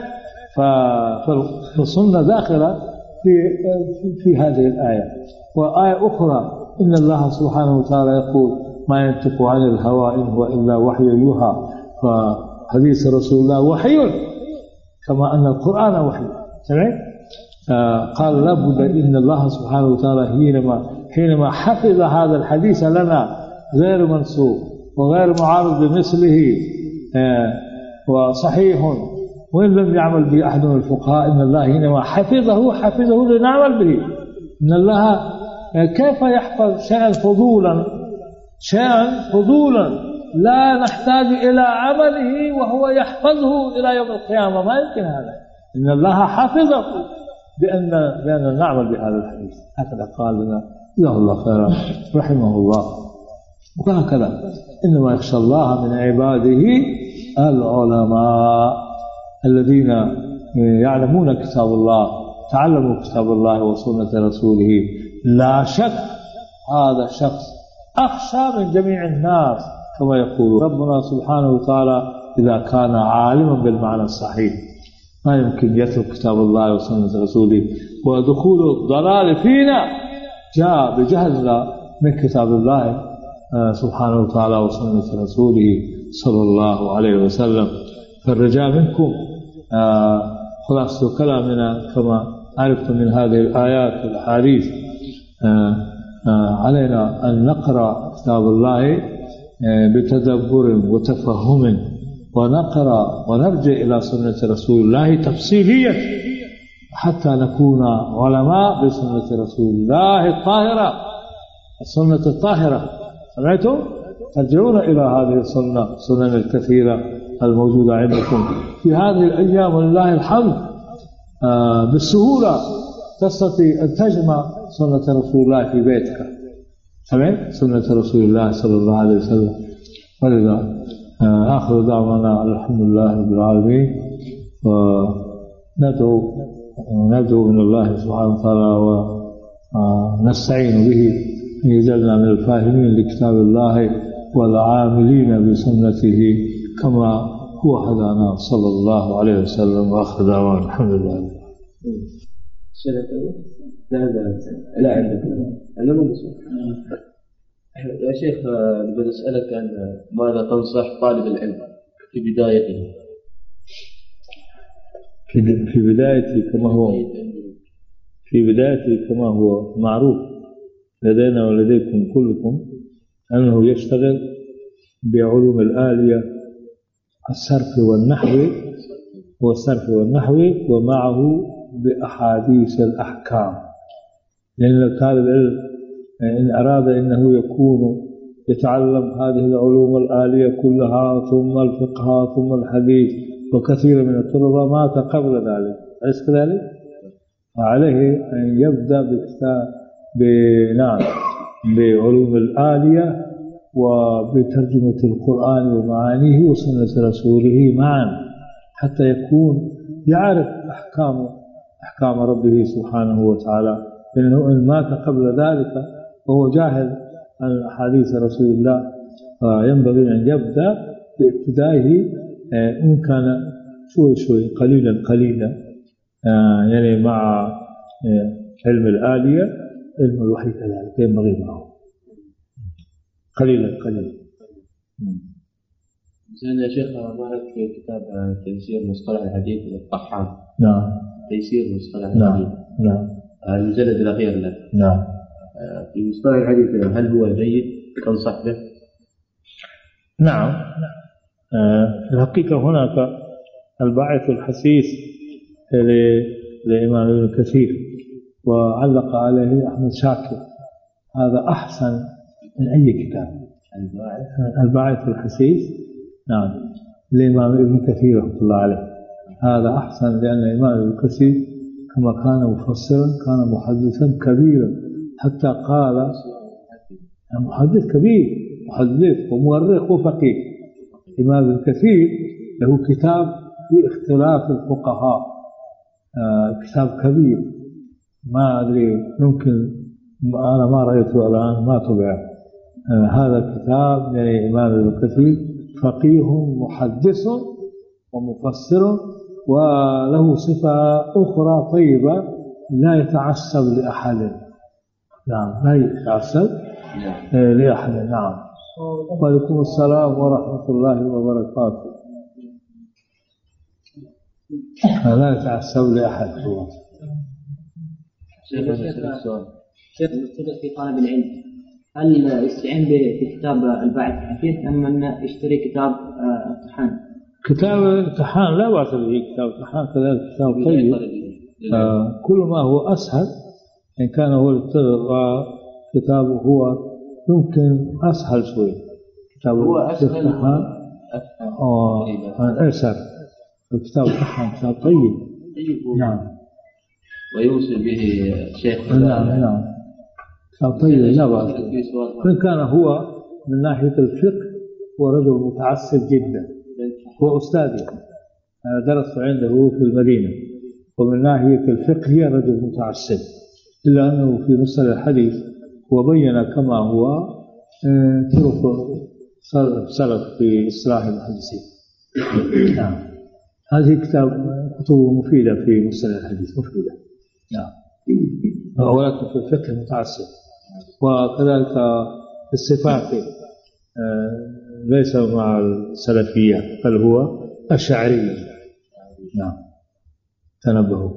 فالسنة داخلة في في هذه الآية. وآية أخرى إن الله سبحانه وتعالى يقول ما ينطق عن الهوى إن هو إلا وحي يوحى، فحديث رسول الله وحي كما أن القرآن وحي. سمعت؟ قال لابد إن الله سبحانه وتعالى حينما حينما حفظ هذا الحديث لنا غير منسوخ وغير معارض بمثله وصحيح وإن لم يعمل به أحد من الفقهاء، إن الله حينما حفظه حفظه لنعمل به. إن الله كيف يحفظ شيئا فضولا شيئا فضولا لا نحتاج إلى عمله وهو يحفظه إلى يوم القيامة؟ ما يمكن هذا. إن الله حفظه بأن بأن نعمل بهذا الحديث. هكذا قال لنا جزاه الله خيرا رحمه الله. وهكذا إنما يخشى الله من عباده العلماء الذين يعلمون كتاب الله، تعلموا كتاب الله وسنة رسوله. لا شك هذا الشخص أخشى من جميع الناس كما يقول ربنا سبحانه وتعالى إذا كان عالما بالمعنى الصحيح. ما يمكن يترك كتاب الله وسنة رسوله. ودخول الضلال فينا جاء بجهلنا من كتاب الله سبحانه وتعالى وسنة رسوله صلى الله عليه وسلم. فالرجاء منكم خلاصة كلامنا كما عرفتم من هذه الآيات والأحاديث علينا أن نقرأ كتاب الله بتدبر وتفهم، ونقرأ ونرجع إلى سنة رسول الله تفصيليا حتى نكون علماء بسنة رسول الله الطاهرة، السنة الطاهرة. سمعتم؟ ترجعون إلى هذه السنة السنن الكثيرة الموجودة عندكم في هذه الأيام ولله الحمد. آه بالسهولة تستطيع أن تجمع سنة رسول الله في بيتك. سمعت؟ سنة رسول الله صلى الله عليه وسلم. ولذا آه آخر دعوانا الحمد لله رب العالمين، وندعو ندعو من الله سبحانه وتعالى ونستعين به أن يجعلنا من الفاهمين لكتاب الله والعاملين بسنته كما هو هدانا صلى الله عليه وسلم. وآخر دعوانا الحمد لله. لا لا لا عندك أنا مو مسؤول يا شيخ. بدي أسألك عن ماذا تنصح طالب العلم في بدايته؟ في بدايته كما هو في بدايته كما هو معروف لدينا ولديكم كلكم أنه يشتغل بعلوم الآلية الصرف والنحو والصرف والنحو ومعه بأحاديث الأحكام. لأن طالب العلم إن أراد أنه يكون يتعلم هذه العلوم الآلية كلها ثم الفقه ثم الحديث، وكثير من الطلبة مات قبل ذلك، أليس كذلك؟ فعليه أن يبدأ بكتاب بنعم بعلوم الآلية وبترجمة القرآن ومعانيه وسنة رسوله معا، حتى يكون يعرف أحكام أحكام ربه سبحانه وتعالى. لأنه إن مات قبل ذلك وهو جاهل عن أحاديث رسول الله، فينبغي أن يبدأ بابتدائه إن كان شوي شوي قليلا قليلا، يعني مع علم الآلية علم الوحي كذلك ينبغي معه قليلا قليلا. زين يا شيخ، معك كتاب تيسير مصطلح الحديث للطحان. نعم. تيسير مصطلح الحديث. نعم. نعم. المجلد الأخير له. نعم. في مصطلح الحديث هل هو جيد تنصح به؟ نعم. في الحقيقة هناك الباعث الحسيس للإمام ابن كثير، وعلق عليه أحمد شاكر، هذا أحسن من أي كتاب. الباعث الحسيس نعم للإمام ابن كثير رحمة الله عليه، هذا أحسن، لأن الإمام ابن كثير كما كان مفسرا كان محدثا كبيرا، حتى قال محدث كبير، محدث ومؤرخ وفقيه. الإمام ابن كثير له كتاب في اختلاف الفقهاء، آه كتاب كبير، ما أدري ممكن أنا ما رأيته الآن، ما طبع. آه هذا الكتاب يعني الإمام ابن كثير فقيه محدث ومفسر، وله صفة أخرى طيبة، لا يتعصب لأحد. نعم لا يتعصب لأحد. نعم. وعليكم السلام ورحمة الله وبركاته. لا يتعصب لأحد. شيخ المبتدئ في طالب العلم هل يستعين بكتاب الباعث الحثيث أم أن يشتري كتاب الطحان؟ كتاب الطحان لا بأس به، كتاب الطحان كذلك كتاب طيب. آه كل ما هو أسهل إن كان هو كتابه هو يمكن أسهل شوي. كتاب الطحان آه أيسر. الكتاب الطحان كتاب طيب. نعم. ويوصل به شيخ. نعم نعم كتاب طيب لا بأس. إن كان هو من ناحية الفقه هو رجل متعصب جدا، هو أستاذي، أنا درست عنده في المدينة، ومن ناحية الفقه رجل متعصب، إلا أنه في مصطلح الحديث وبين كما هو طرق سلف في إصلاح المحدثين. نعم. هذه كتاب كتب مفيدة في مصطلح الحديث، مفيدة. نعم. ولكن في الفقه متعصب، وكذلك في الصفات ليس مع السلفية بل هو أشعري. نعم. تنبهوا.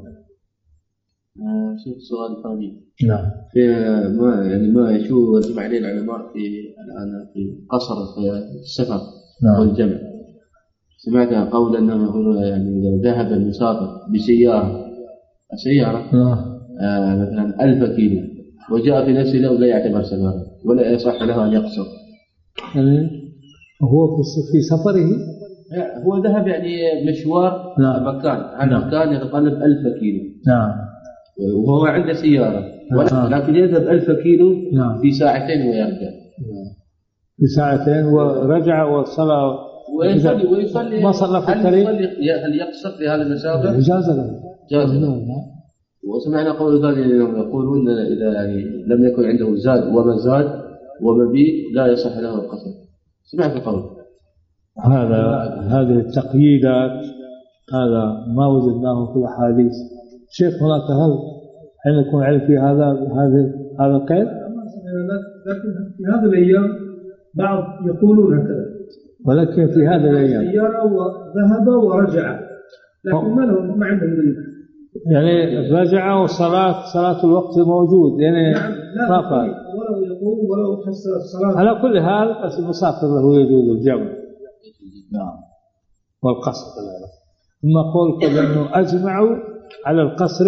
شوف سؤال ثاني. نعم. في ما يعني ما يشوف يجمع عليه العلماء في الآن في قصر في السفر. نعم. والجمع. سمعت قول أنه يعني إذا ذهب المسافر بسيارة سيارة نعم. آه مثلا ألف كيلو وجاء في نفس اليوم لا يعتبر سفر ولا يصح له أن يقصر. يعني هو في سفره هو ذهب يعني مشوار. نعم. مكان عن نعم. مكان يتطلب ألف كيلو. نعم. وهو عنده سيارة. نعم. لكن يذهب ألف كيلو. نعم. في ساعتين ويرجع. نعم. في ساعتين ورجع وصل ويصلي ويصلي ما صلى في الطريق. هل يقصر في هذه المسافة؟ جاز له. جاز له. وسمعنا قول ثاني يقولون إذا يعني لم يكن عنده زاد وما زاد ومبيت لا يصح له القصر. سمعت قول هذا هذه التقييدات هذا ما وجدناه في الأحاديث. شيخ هناك هل عندكم علم في هذا هذا هذا القيد؟ لكن في هذه الأيام بعض يقولون هكذا، ولكن في هذه الأيام سيارة وذهب ورجع، لكن ما لهم ما عندهم دليل. يعني رجع وصلاة صلاة الوقت موجود يعني نعم. ما فعل ولو يقول ولو حصل الصلاة على كل حال، بس المسافر له يجوز الجمع. نعم. والقصر كذلك. أما قولك بأنه أجمعوا على القصر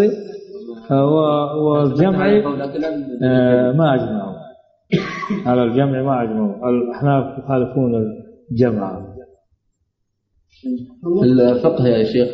والجمع آه ما أجمعوا على الجمع، ما أجمعوا. الأحناف يخالفون الجمع. الفقه يا شيخ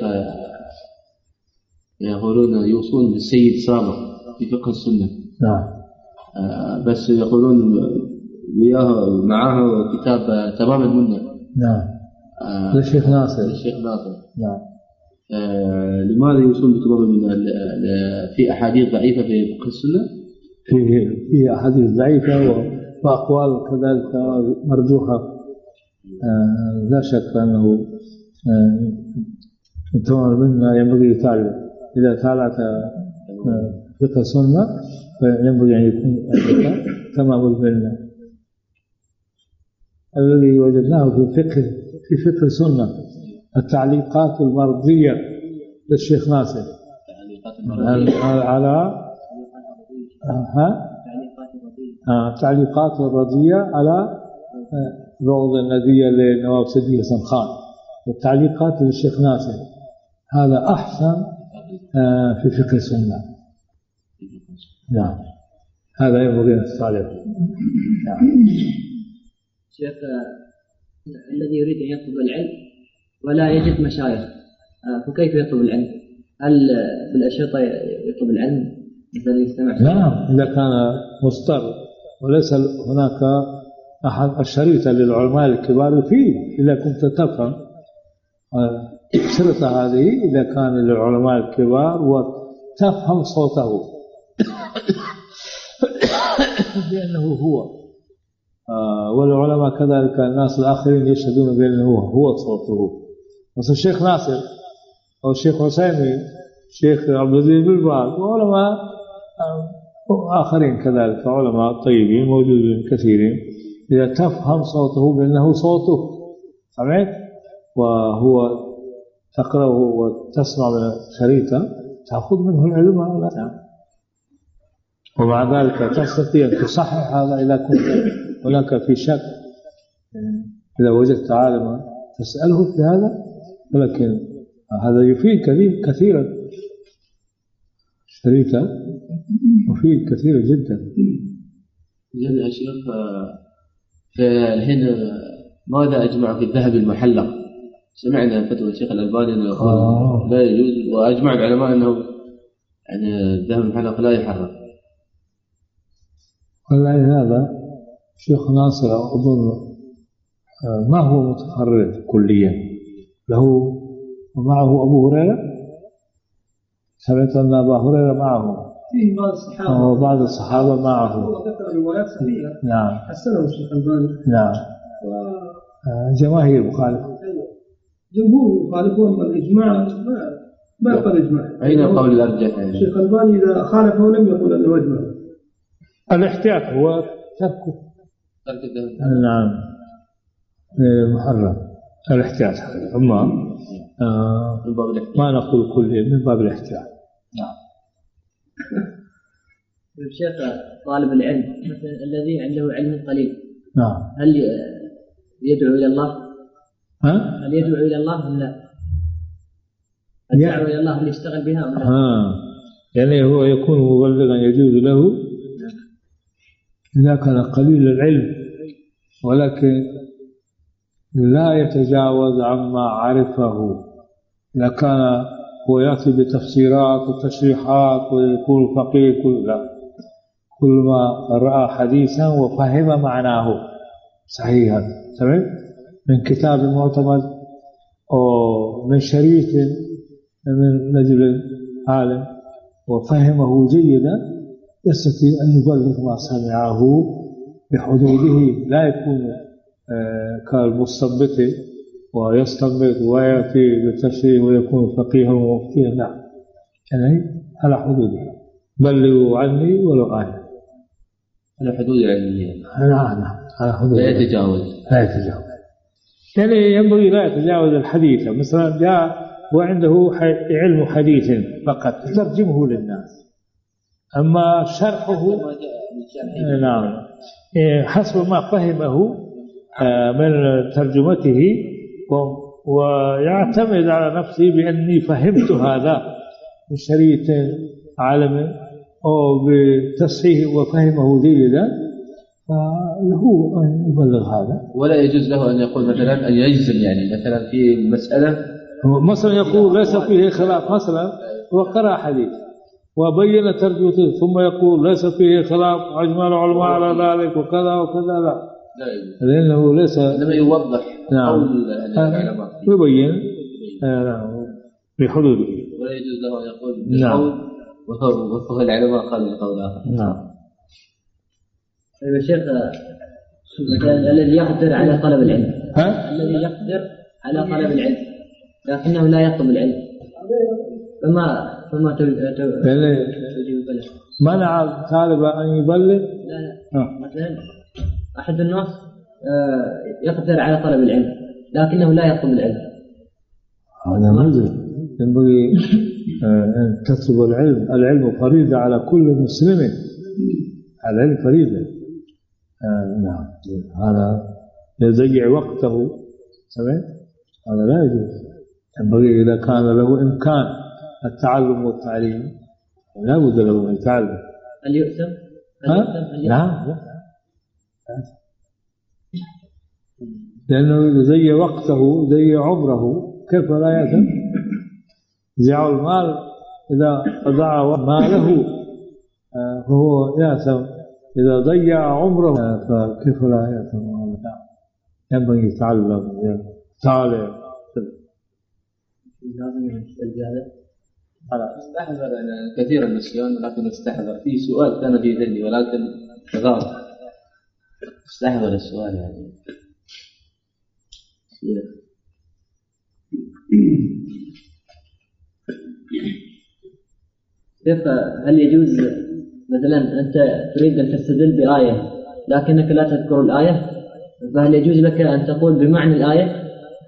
يقولون يوصون بالسيد سابق في فقه السنة. نعم. آه بس يقولون وياه معاه كتاب تمام المنة. نعم. آه للشيخ ناصر. للشيخ ناصر. نعم. آه لماذا يوصون بتمام المنة؟ في أحاديث ضعيفة في فقه السنة؟ في في أحاديث ضعيفة وأقوال كذلك مرجوحة. آه لا شك أنه آه تمام المنة ينبغي يتعلم. إذا تعلت فقه السنة فينبغي أن يكون تمام المنة. الذي وجدناه في فقه في فقه السنة التعليقات المرضية للشيخ ناصر على ها التعليقات الرضية على الروضة الندية لنواب سيدي حسن خان، والتعليقات للشيخ ناصر. هذا أحسن في فقه السنة. نعم، هذا ينبغي أن تستعرف. نعم. شيخ، الذي يريد أن يطلب العلم ولا يجد مشايخ، فكيف يطلب العلم؟ هل بالأشرطة يطلب العلم مثل يستمع؟ نعم، إذا كان مضطر وليس هناك أحد الشريطة للعلماء الكبار فيه. إذا كنت تفهم الشريطة هذه، إذا كان للعلماء الكبار وتفهم صوته بأنه هو، والعلماء كذلك الناس الآخرين يشهدون بأنه هو صوته. مثل الشيخ ناصر أو الشيخ حسيني، الشيخ عبد العزيز بن باز، وعلماء آخرين كذلك، علماء طيبين موجودين كثيرين. إذا تفهم صوته بأنه صوته، سمعت وهو تقرأه وتسمع من شريطة، تأخذ منه العلم هذا، ومع ذلك تستطيع أن تصحح هذا إذا كنت هناك في شك. إذا وجدت عالما تسأله في هذا، ولكن هذا يفيد كثيرا. شريطة مفيد كثيرا جدا. زين يا شيخ، الحين ماذا أجمع في الذهب المحلق؟ سمعنا فتوى الشيخ الألباني أنه يقول آه. لا يجوز، وأجمع العلماء أنه يعني الذهب المحلق لا يحرق. والله هذا الشيخ ناصر أظن ما هو متفرد كليا، له ومعه أبو هريرة. سمعت أن أبا هريرة معه، فيه بعض الصحابة وبعض الصحابة معه. هو ذكر روايات صحيحة نعم حسنه الشيخ الألباني. نعم. جماهير مخالفة، جمهور مخالفون، الإجماع ما ما يقال إجماع. أين قول الأرجح؟ الشيخ الألباني إذا خالفه لم يقل أنه إجماع. الاحتياط هو تركه. ترك الذهب. نعم، محرم الاحتياط. أما آه ما نقول كل من باب الاحتياط. نعم. شيخ، طالب العلم مثلا الذي عنده علم قليل، نعم، هل يدعو إلى الله؟ ها؟ هل يدعو إلى الله أم لا؟ هل يدعو إلى الله هل يشتغل بها أم لا؟ ها. يعني هو يكون مبلغا يجوز له إذا كان قليل العلم، ولكن لا يتجاوز عما عرفه. إذا كان هو يأتي بتفسيرات وتشريحات ويكون فقيه، كل لا، كل ما رأى حديثا وفهم معناه صحيحا، سمعت من كتاب معتمد أو من شريط من رجل عالم وفهمه جيدا، يستطيع أن يبلغ ما سمعه بحدوده، لا يكون كالمستنبط ويستنبط ويأتي بالتشريع ويكون فقيها ومفتيا. لا، يعني على حدوده، بلغوا عني ولو آية، على حدود العلمية. نعم، على حدود، لا يتجاوز لا يتجاوز يعني ينبغي لا يتجاوز الحديث. مثلا جاء وعنده علم حديث فقط ترجمه للناس، أما شرحه نعم حسب ما فهمه من ترجمته، ويعتمد على نفسه بأني فهمت هذا من شريط عالم أو بتصحيح وفهمه جيدا، فله أن يبلغ هذا. ولا يجوز له أن يقول مثلا أن يجزم، يعني مثلا في مسألة مثلا يقول ليس فيه خلاف، مثلا وقرأ حديث وبين ترجمته ثم يقول ليس فيه خلاف، أجمع العلماء على ذلك وكذا وكذا، لا، لأنه ليس، لما يوضح نعم قول العلماء يبين بحدوده. ولا يجوز له أن يقول بالقول وفق العلماء قال القول آخر. نعم. طيب يا شيخ، الذي يقدر على طلب العلم، ها؟ الذي يقدر على طلب العلم لكنه لا يطلب العلم، فما فما تجيب له؟ منع طالب أن يبلغ؟ لا لا، مثلا أحد الناس يقدر على طلب العلم لكنه لا يطلب العلم، هذا مجرم. ينبغي أن تطلب العلم. العلم فريضة على كل مسلم، العلم فريضة. نعم، هذا يضيع وقته هذا لا يجوز. ينبغي إذا كان له إمكان التعلم والتعليم لا بد له أن يتعلم. هل يؤثم؟ نعم لا. لأنه يضيع وقته يضيع عمره كيف لا يأثم؟ يضيع المال إذا ضاع ماله فهو يأثم، إذا ضيع عمره فكيف لا يأثم؟ ينبغي يتعلم يتعلم. لازم الجهالة. أنا استحضر أنا كثير النسيان ولكن استحضر في سؤال كان في ذهني ولكن غاب. استحضر السؤال يعني. كيف هل يجوز مثلا أنت تريد أن تستدل بآية لكنك لا تذكر الآية، فهل يجوز لك أن تقول بمعنى الآية؟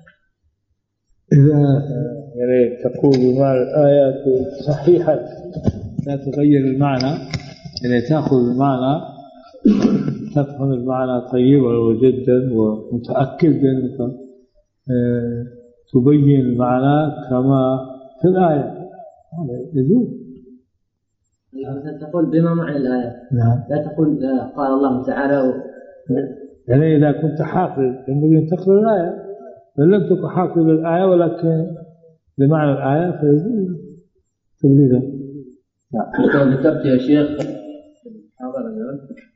إذا يعني تقول بمعنى الآية صحيحة لا تغير المعنى، يعني تأخذ المعنى تفهم المعنى طيبا جدا ومتأكد بأنك اه تبين المعنى كما في الآية، هذا يجوز. مثلا تقول بما معنى الآية. نعم. لا تقول قال الله تعالى و... يعني إذا كنت حافظ ينبغي أن تقرأ الآية، إن لم تكن حافظ الآية ولكن بمعنى الآية فيجوز تبليغها. نعم. ذكرت يا شيخ حاضر الآن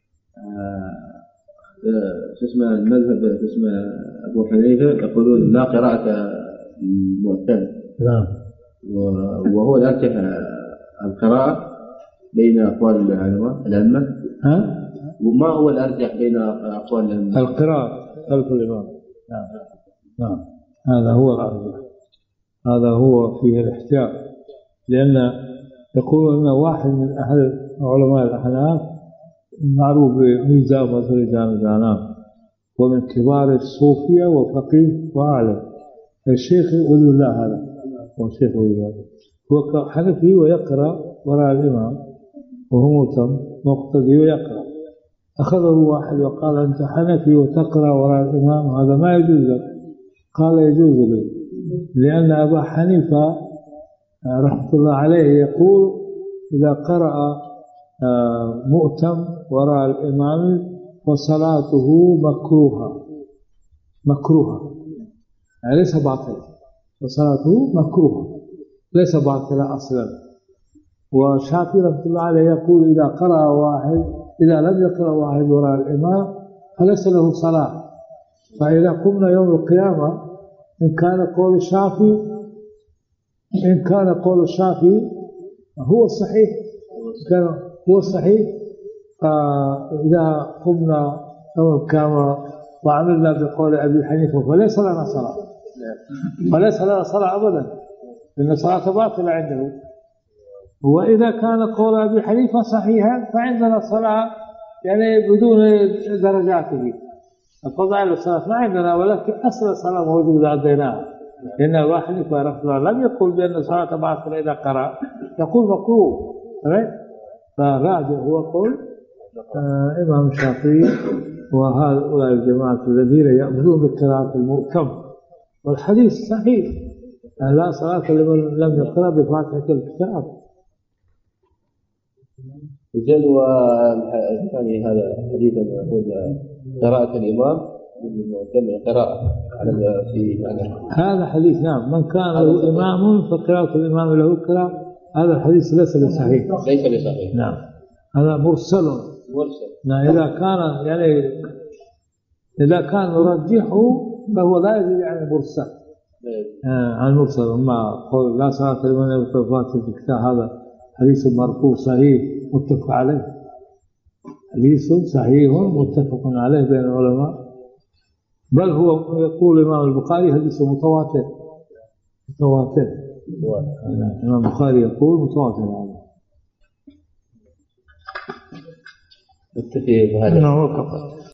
شو اسمه المذهب شو اسمه أبو حنيفة يقولون لا قراءة المؤتمن. نعم. وهو الأرجح القراءة بين أقوال الأئمة. ها؟ وما هو الأرجح بين أقوال الأئمة؟ القراءة خلف الإمام. نعم. نعم. هذا هو الأرجح، هذا هو فيه الاحتياط، لأن يقول أن واحد من أهل علماء الأحناف معروف بميزة ومثل جامع ومن كبار الصوفية وفقيه وعالم، الشيخ ولي الله هذا هو الشيخ ولي الله، هو حنفي ويقرأ وراء الإمام وهو متم مقتدي ويقرأ. أخذه واحد وقال أنت حنفي وتقرأ وراء الإمام هذا ما يجوز لك، قال يجوز لي، لأن أبا حنيفة رحمة الله عليه يقول إذا قرأ مؤتم وراء الإمام فصلاته مكروهة مكروهة يعني ليس باطلة، وصلاته مكروهة ليس باطلة أصلا. وشافعي رحمة الله عليه يقول إذا قرأ واحد إذا لم يقرأ واحد وراء الإمام فليس له صلاة. فإذا قمنا يوم القيامة إن كان قول الشافعي إن كان قول الشافعي هو الصحيح كان هو الصحيح فإذا قمنا يوم القيامة وعملنا بقول أبي حنيفة فليس لنا صلاة فليس لنا صلاة أبدا، لأن الصلاة باطلة عنده. وإذا كان قول أبي حنيفة صحيحا فعندنا صلاة يعني بدون درجاته، فضائل الصلاة ما عندنا، ولكن أصل الصلاة موجودة عندنا، لأن أبي حنيفة رحمه الله لم يقل بأن الصلاة باطلة إذا قرأ، يقول مكروه. فالراجح هو قول آه إمام الشافعي وهؤلاء الجماعة الذين يأمرون بقراءة المؤتم، والحديث صحيح لا صلاة لمن لم يقرأ بفاتحة الكتاب. الجل والثاني هذا حديثا يقول قراءة الإمام المؤتم قراءة على في هذا حديث. نعم. من كان له إمام فقراءة الإمام له قراءة، هذا الحديث ليس بصحيح ليس بصحيح. نعم. هذا مرسل مرسل. نعم. إذا كان يعني إذا كان نرجحه فهو لا يجوز يعني مرسل آه عن مرسل. أما قول لا صلاة لمن لم يقرأ فاتحة الكتاب هذا حديث مرفوع صحيح متفق عليه، حديث صحيح متفق عليه بين العلماء، بل هو يقول الإمام البخاري حديث متواتر متواتر الإمام البخاري يقول متواتر هذا. نكتفي بهذا.